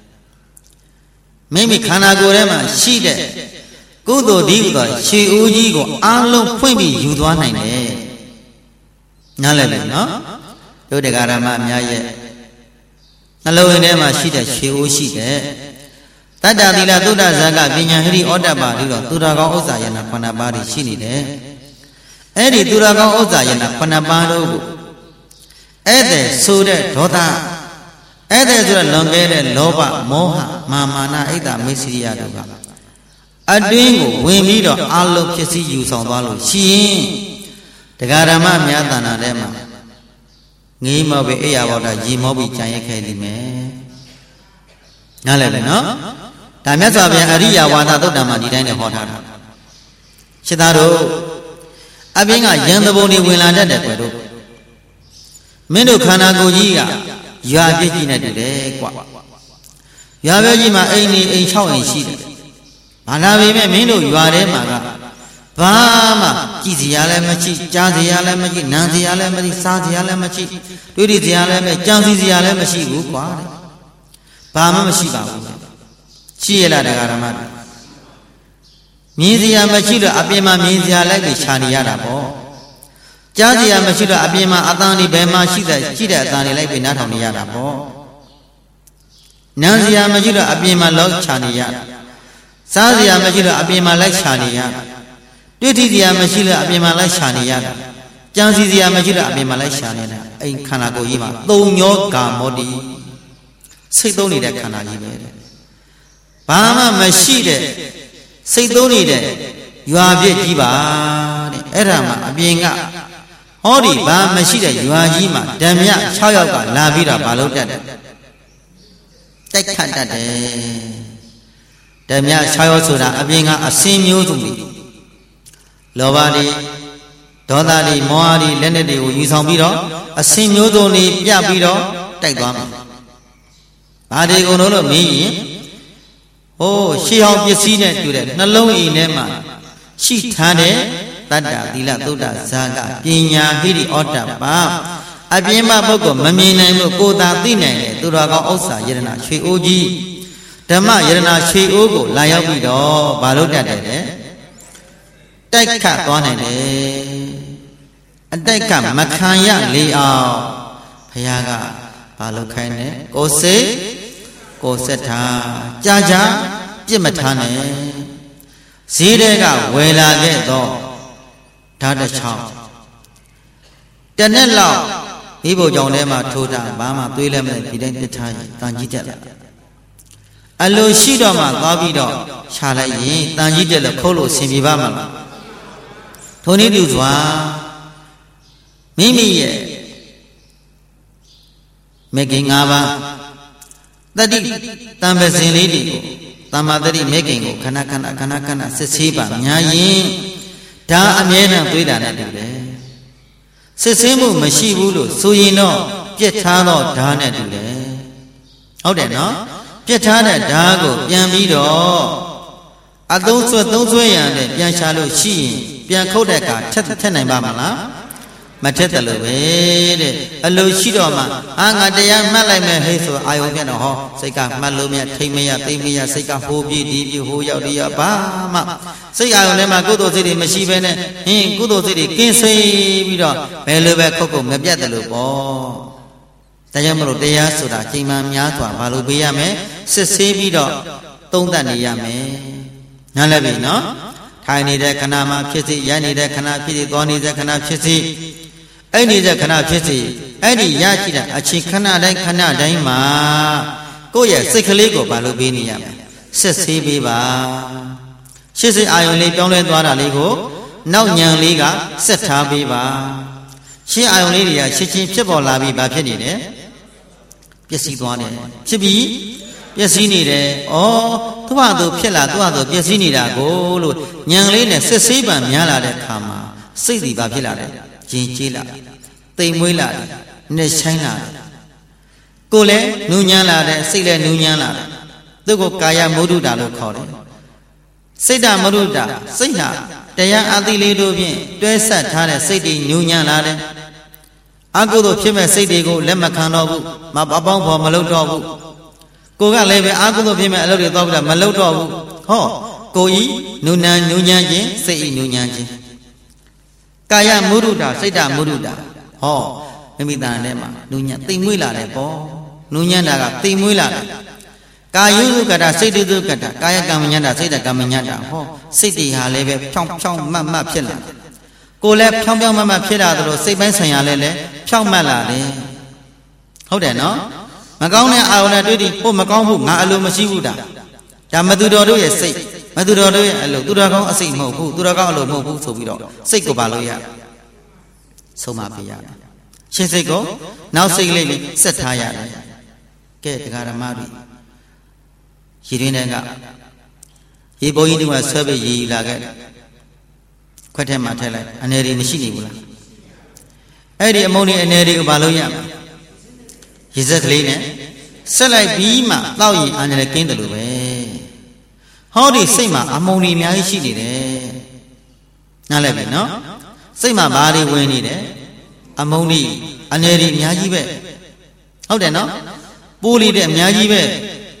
မိမိခန္ဓာကိုယ်ထဲမှာရှိတဲ့ကုသိုလ်ဒီဥသောရှေးဦးကြီးကိုအားလုံးဖွင့်ပြီးယူသွားနိုင်တယ်နားလည်ပြီနော်တို့တရားဓမ္မအများရဲ့နှလုံးထဲမှာရှိတဲ့ရှေးဦးရှိတဲ့တတ္တသီလသုဒ္ဓဇာကပညာဟိရိဩတ္တပါပြီးတော့သူတော်ကောင်းဥစ္စာယနာခုနှစ်ပါးရှိနေတယ်အဲ့ဒီသူတော်ကောင်းဥစ္စာယနာခုနှစ်ပါးတို့ကိုဧည့်သည်ဆိုတဲ့ဒေါသဧည့်သည်ဆိုတဲ့လွန်ကဲတဲ့လောဘမောဟမာမာနအိတ်တာမိတ်ဆွေရတို့ကအတွင်းကိုဝင်ပြီးတော့အလုံးဖြစ်စီယူဆောင်သွားလို့ရှိရင်တရားဓမ္မများတဏ္ဍာထဲမှာငေးမောပဲအိယာဘောတာရေမောပြီးကြံရက်ခဲ့လိမ့်မယ်နားလည်ပြီနော်ဒါမြတ်စွာဘုရားအရိယဝါဒသုတ်တံမှာဒီတိုင်းနဲ့ဟောထားတာရှင်းသားတို့အပြင်ကယံသဘုံတွေဝင်လာတတ်တယ်ကွယ်တို့မင်းတို့ခန္ဓာကိုယ်ကြီးကရွာပြည့်ကြီးနေတယ်ကွာရွာပြည့်ကြီးမှာအိမ်နေအိမ်၆အိမ်ရှိတယ်ဘာလာပေမဲ့မင်းတို့ရွာထဲမှာကဘာမှကြည်စရာလည်းမရှိကြားစရာလည်းမရှိနားစရာလည်းမရှိစားစရာလည်းမရှိတွေ့ရစရာလည်းမရှိကြံစည်စရာလည်းမရှိဘူးကွာတဲ့ဘာမှမရှိပါဘူးရှိရလားတရားဓမ္မတွေမြင်စရာမရှိလို့အပြင်မှာမြင်စရာလိုက်ပြီးခြာနေရတာပေါ့ကြားစရာမရှိလို့အပြင်မှာအတန်လေးဘယ်မှာရှိတဲ့ရှိတဲ့အတန်လေးလိုက်ပြီးနားထောင်နေရတာပေါ့နားစရာမရှိလို့အပြင်မှာလောက်ခြာနေရစားစရာမရှိလို့အပြင်မှာလိုက်ခြာနေရတွေ့ထိစရာမရှိလို့အပြင်မှာလိုက်ခြာနေရတာကြံစီစရာမရှိလို့အပြင်မှာလိုက်ခြာနေတာအိမ်ခန္ဓာကိုယ်ကြီးမှာသုံးညောကာမောတိစိတ်သုံးနေတဲ့ခန္ဓာကြီးပဲဘာမှမရှိတဲ့စိတ်သုံးနေတဲ့ရွာပြည့်ကြီးပါတဲ့အဲ့ဒါမှအပြင်ကဟောဒီဘာမရှိတဲ့ရွာကြီးမှာဓမ္မ၆ယောက်ကလာပြီးတော့မလုပ်တတ်တယ်တိုက်ခတ်တတ်တယ်ဓမ္မ၆ယောက်ဆိုတာအပြင်ကအစင်းမျိုးစုံတွေလောဘတွေဒေါသတွေမောဟတွေလက်နဲ့တွေကိုယူဆောင်ပြီးတော့အစင်းမျိုးစုံတွေပြပြီးတော့တိုက်သွားမယ်ဘာတွေကုန်လို့လို့မင်းရင်ဟိုးရှေးဟောင်းပစ္စည်းနဲ့တူတဲ့နှလုံးအိမ်ထဲမှာရှိထားတဲ့တတ္တသီလသုဒ္ဓဇာကပညာဟိရိဩတ္တပါအပြင်းမပုဂ္ဂိုလ်မမြင်နိုင်လို့ကိုယ်သာသိနိုင်တယ်သူတော်ကောင်းဥစ္စာယရဏရွှေအိုးကြီးဓမ္မယရဏရွှေအိုးကိုလာရောက်ပြီးတော့ဘာလို့တတ်တယ်လဲတိုက်ခတ်သွားနိုင်တယ်အတိုက်ခတ်မခံရလေအောင်ဘုရားကဘာလို့ခိုင်းလဲကိုယ်စိတ်ကိုယ်စက်ထားကြာကြာပြစ်မထားနဲ့ဈေးတဲကဝယ်လာခဲ့တော့ဓာတ်တစ်ချောင်းတနေ့လောက်ဒီဘုံကြောင့်ထဲမှာထိုးတာဘာမှသွေးလည်းမလဲဒီတိုင်းတစ်ထားရင်တန်ကြီးတက်လာအလိုရှိတော့မှသွားပြီးတော့ရှာလိုက်ရင်တန်ကြီးတက်လို့ခုတ်လို့ဆင်ပြေပါမလားထိုနည်းတူစွာမိမိရဲ့မေခင်၅ပါးတတိတံပစင်လေးတွေကိုတမ္မာတတိမေခင်ကိုခဏခဏခဏခဏစစ်ဆေးပါများရင်ဒါအမြဲတမ်းတွေးတာနဲ့တူတယ်စစ်ဆေးမှုမရှိဘူးလို့ဆိုရင်တော့ပြစ်ထားတော့ဓာတ်နဲ့တူတယ်ဟုတ်တယ်နော်ပြစ်ထားတဲ့ဓာတ်ကိုပြန်ပြီးတော့အသုံးဆွဲသုံးဆွဲရံနဲ့ပြန်ရှာလို့ရှိရင်ပြန်ခုတ်တဲ့အခါထက်ထက်နိုင်ပါမလားမထက်တယ်လို့ပဲတဲ့အလိုရှိတော့မှအာငါတရားမှတ်လိုက်မယ်ဟဲ့ဆိုအာယုံပြတော့ဟောစိတ်ကမှတ်လို့မရထိမ့်မရသိမ့်မရစိတ်ကဟိုပြေးဒီပြေးဟိုရောက်ဒီရောက်ဘာမှစိတ်အာယုံထဲမှာကုသိုလ်စိတ်တွေမရှိဘဲနဲ့ဟင်းကုသိုလ်စိတ်တွေကင်းစိတ်ပြီးတော့ဘယ်လိုပဲခုတ်ခုတ်မပြတ်တယ်လို့ပေါ့ဒါကြောင့်မလို့တရားဆိုတာချိန်မှများစွာဘာလို့ပေးရမလဲစစ်ဆေးပြီးတော့သုံးသပ်နေရမယ်နားလည်ပြီနော်ထိုင်နေတဲ့ခဏမှဖြစ်စီရနေတဲ့ခဏဖြစ်စီသွားနေတဲ့ခဏဖြစ်စီအဲ့နေတဲ့ခဏဖြစ်စီအဲ့ဒီရရှိတဲ့အချိန်ခဏတိုင်းခဏတိုင်းမှာကိုယ့်ရဲ့စိတ်ကလေးကိုဘာလို့ပေးနေရမလဲစစ်ဆေးပေးပါရှစ်စိတ်အာယုံလေးပြောင်းလဲသွားတာလေးကိုနောက်ညံလေးကစက်ထားပေးပါရှင်းအာယုံလေးတွေကရှင်းချင်းဖြစ်ပေါ်လာပြီးဘာဖြစ်နေလဲပျက်စီးသွားတယ်ဖြစ်ပြီးပျက်စီးနေတယ်ဩသူ့ဟာသူဖြစ်လာသူ့ဟာသူပျက်စီးနေတာကိုလို့ညံလေးနဲ့စစ်ဆေးပံများလာတဲ့ခါမှာစိတ်ဒီဘာဖြစ်လာလဲရင်ကျေးလာတိမ်မွေးလာနဲ့ဆိုင်လာကိုယ်လည်းနူးညံ့လာတယ်စိတ်လည်းနူးညံ့လာတယ်သူ့ကိုကာယမုဒ္ဒတာလို့ခေါ်တယ်စိတ်ဓာမုဒ္ဒတာစိတ်ဟာတရားအသိလေးတို့ဖြင့်တွဲဆက်ထားတဲ့စိတ်တွေနူးညံ့လာတယ်အကုသိုလ်ဖြစ်မဲ့စိတ်တွေကိုလက်မခံတော့ဘူးမပပေါင်းဖို့မလုပ်တော့ဘူးကိုကလည်းပဲအကုသိုလ်ဖြစ်မဲ့အလုပ်တွေသွားပြီးတော့မလုပ်တော့ဘူးဟောကိုဤနုနံနုညံ့ခြင်းစိတ်ဤနုညံ့ခြင်းကာယမုဒ္ဒတာစိတ်ဓာမုဒ္ဒတာဟောမိမိတန်ထဲမှာနုညံ့သိမ်မွေးလာတယ်ပေါ့နုညံ့တာကသိမ်မွေးလာတယ်ကာယုစုကတာစိတ်တုစုကတာကာယကမ္မညတာစိတ်တကမ္မညတာဟောစိတ်တွေဟာလည်းပဲဖြောင်းဖြောင်းမတ်မတ်ဖြစ်လာတယ်ကိုယ်လည်းဖြောင်းဖြောင်းမတ်မတ်ဖြစ်လာသလိုစိတ်ပိုင်းဆိုင်ရာလည်းလည်းဖြောင်းမတ်လာတယ်ဟုတ်တယ်နော်မကောင်းတဲ့အာရုံနဲ့တွေ့ပြီးဟိုမကောင်းဘူးငါအလိုမရှိဘူးတာဒါမသူတော်တို့ရဲ့စိတ်မသူတော်တို့ရဲ့အလိုသူတော်ကောင်းအစိတ်မဟုတ်ဘူးသူတော်ကောင်းအလိုမဟုတ်ဘူးဆိုပြီးတော့စိတ်ကိုပါလို့ရဆုံးမပေးရတယ်ရှင်းစိတ်ကိုနောက်စိတ်လေးလေးစက်ထားရတယ်ကဲတရားဓမ္မတွေရည်ရင်းတဲ့ကရေဘုံကြီးတူကဆွဲပြီးရည်လာခဲ့ခွက်ထဲမှာထည့်လိုက်အနေတွေမရှိနေဘူးလားအဲ့ဒီအမုန်းတွေအနေတွေကိုဘာလို့ရမလဲရေစက်ကလေးနဲ့ဆက်လိုက်ပြီးမှတောက်ရင်အန္တရာယ်ကင်းတယ်လို့ပဲဟောဒီစိတ်မှာအမုန်းတွေအများကြီးရှိနေတယ်နားလည်ပြီနော်စိတ်မှာဘာတွေဝင်နေတယ်အမုန်းတွေအနေတွေအများကြီးပဲဟုတ်တယ်နော်ပိုးလေးတဲ့အများကြီးပဲ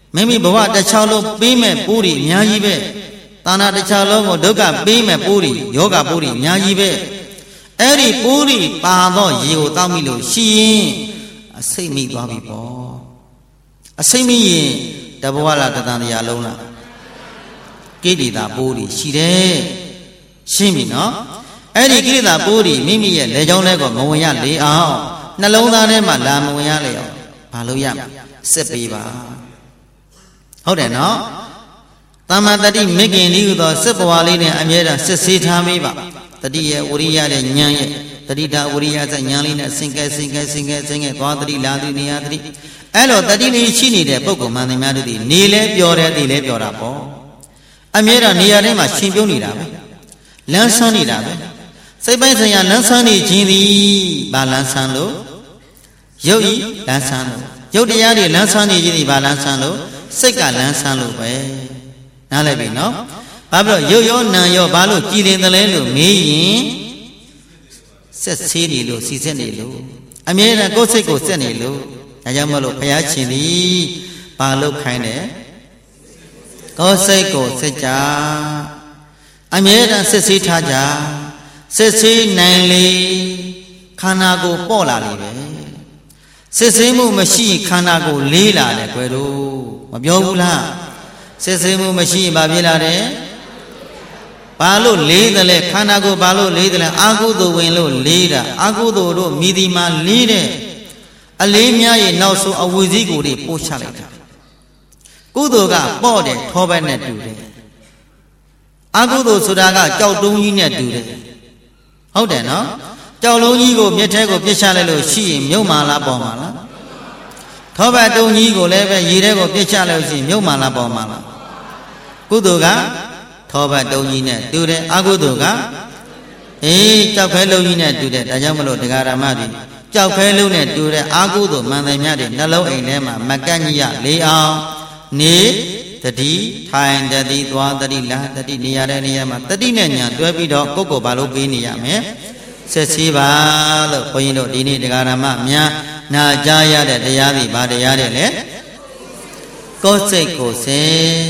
မိမိဘဝတစ်ချောင်းလုံးပေးမဲ့ပိုးတွေအများကြီးပဲတာနာတစ်ချောင်းလုံးကိုဒုက္ခပေးမဲ့ပိုးတွေယောဂပိုးတွေအများကြီးပဲအဲ့ဒီပိုးတွေပါတော့ရေကိုတောက်မိလို့ရှိရင်အစိတ်မိသွားပြီပေါ့အစိတ်မိရင်တဘဝလားတသံတရားလုံးလားကိလေသာပိုးတွေရှိတယ်ရှင်းပြီနော်အဲ့ဒီကိလေသာပိုးတွေမိမိရဲ့လက်ကြောင်းထဲကိုမဝင်ရလေအောင်နှလုံးသားထဲမှာလာမဝင်ရလေအောင်ဘာလို့ရမလဲစစ်ပေးပါဟုတ်တယ်နော်တမ္မာတတိမိခင်ဒီဟုသောစစ်ဘဝလေးနဲ့အမြဲတမ်းစစ်ဆေးထားမေးပါတတိရဲ့ဝရိယရဲ့ဉာဏ်ရဲ့တတိတာဝရိယရဲ့ဉာဏ်လေးနဲ့စင်ကဲစင်ကဲစင်ကဲစင်ကဲသွားတတိလာတိနေရတတိအဲ့လိုတတိလေးရှိနေတဲ့ပုဂ္ဂိုလ်မှန်တယ်များတို့ဒီနေလဲပျော်တယ်ဒီလဲပျော်တာပေါ့အမြဲတမ်းနေရာထဲမှာရှင်ပြုံးနေတာပဲလန်းဆန်းနေတာပဲစိတ်ပိုင်းဆိုင်ရာလန်းဆန်းနေခြင်းသည်ဘာလန်းဆန်းလို့ရုပ်ဤလန်းဆန်းလို့ရုပ်တရားတွေလန်းဆန်းနေခြင်းသည်ဘာလန်းဆန်းလို့စိတ်ကလန်းဆန်းလို့ပဲနားလည်ပြီနော်ဘာဖြစ်လို့ရုပ်ရောနာမ်ရောဘာလို့ကြည်လင်တယ်လဲလို့မေးရင်ဆက်ဆေးနေလို့စီဆက်နေလို့အမြဲတမ်းကိုယ်စိတ်ကိုဆက်နေလို့ဒါကြောင့်မလို့ဘုရားရှင်သည်ဘာလို့ခိုင်းတယ်ကိုယ်စိတ်ကိုစစ်ကြအမြဲတမ်းစစ်ဆေးထားကြစစ်ဆေးနိုင်လေခန္ဓာကိုယ်ပေါ့လာလေပဲစစ်ဆေးမှုမရှိခန္ဓာကိုယ်လေးလာတယ်ကွယ်တို့မပြောဘူးလားစစ်ဆေးမှုမရှိဘာဖြစ်လာတယ်ဘာလို့လေးတယ်လဲခန္ဓာကိုယ်ဘာလို့လေးတယ်လဲအာဟုသို့ဝင်လို့လေးတာအာဟုသို့တို့မိဒီမှာလေးတဲ့အလေးများရဲ့နောက်ဆုံးအဝီစည်းကိုတွေပို့ချလိုက်တာကုသိုလ်ကပေါ့တယ်ထောဘက်နဲ့တူတယ်အာဟုသို့ဆိုတာကကြောက်တုံးကြီးနဲ့တူတယ်ဟုတ်တယ်နော်ကြောက်လုံးကြီးကိုမြစ်ထဲကိုပြစ်ချလိုက်လို့ရှိရင်မြုပ်မာလားပေါ်မာလားထောဘက်တုံးကြီးကိုလည်းပဲရေထဲကိုပြစ်ချလိုက်လို့ရှိရင်မြုပ်မာလားပေါ်မာလားကုသိုလ်ကထောဘတ်တုံးကြီးနဲ့တူတယ်အကုသိုလ်ကအေးကြောက်ခဲလုံးကြီးနဲ့တူတယ်ဒါကြောင့်မလို့တရားဓမ္မတွေကြောက်ခဲလုံးနဲ့တူတဲ့အကုသိုလ်မှန်တယ်များတဲ့နှလုံးအိမ်ထဲမှာမကန့်ညရလေးအောင်နေတတိထိုင်တတိသွားတတိလာတတိနေရာတဲ့နေရာမှာတတိနဲ့ညာတွဲပြီးတော့ကိုယ့်ကိုယ်ဘာလို့ပေးနေရမလဲဆက်စီပါလို့ဘုန်းကြီးတို့ဒီနေ့တရားဓမ္မများနာကြားရတဲ့တရားတွေဘာတရားတွေလဲကိုယ်စိတ်ကိုစေ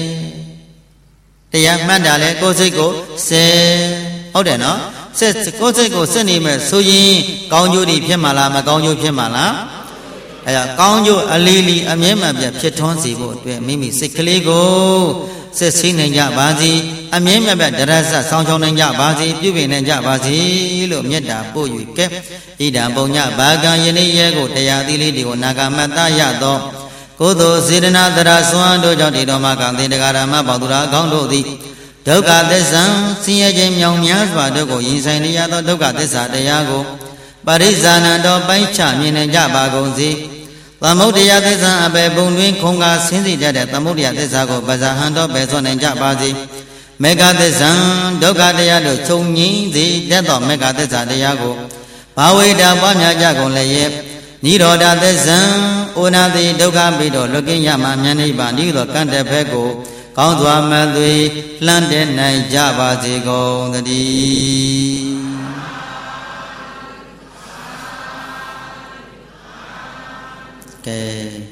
တရားမှတ်တာလဲကိုယ်စိတ်ကိုစေဟုတ်တယ်နော်ဆက်ကိုယ်စိတ်ကိုစစ်နေမဲ့ဆိုရင်ကောင်းကျိုးတွေဖြစ်မှာလားမကောင်းကျိုးဖြစ်မှာလားအဲဒါကောင်းကျိုးအလေးလီအမြဲမှန်ပြဖြစ်ထွန်းစေဖို့အတွက်မိမိစိတ်ကလေးကိုစစ်ဆေးနိုင်ကြပါစေအမြဲမှန်ပြဒရဆဆောင်းချောင်းနိုင်ကြပါစေပြုပြင်နိုင်ကြပါစေလို့မေတ္တာပို့ယူကဲဣဒံပုံညဘာကံယနေ့ရဲကိုတရားသီးလေးတွေကိုနာဂမတရသောကိုယ်သို့စေတနာတရာစွမ်းတို့ကြောင့်ဒီတော်မှာကံသင်္တရားဓမ္မပေါသူရာအကောင်းတို့သည်ဒုက္ခသစ္စာဆင်းရဲခြင်းမြောင်များစွာတို့ကိုရင်ဆိုင်ရသောဒုက္ခသစ္စာတရားကိုပရိဇာနံတော်ပိုင်းခြားမြင်နိုင်ကြပါကုန်စေသမုဒ္ဒရာသစ္စာအပေပုံတွင်ခုံကားဆင်းစေတတ်တဲ့သမုဒ္ဒရာသစ္စာကိုပဇာဟံတော်ပဲဆွနိုင်ကြပါစေမေဃသစ္စာဒုက္ခတရားတို့ချုပ်ငြိမ်းစေတတ်သောမေဃသစ္စာတရားကိုဘာဝေတာပွားများကြကုန်လည်းရဲ့နိရောဓသစ္စာဩနာတိဒုက္ခပိတောလွတ်ကင်းရမှာမြတ်နိဗ္ဗာန်ဤသို့ကံတဲ့ဘက်ကိုကောင်းစွာမသွေလှမ်းတဲ့နိုင်ကြပါစေကုန်သတည်းကဲ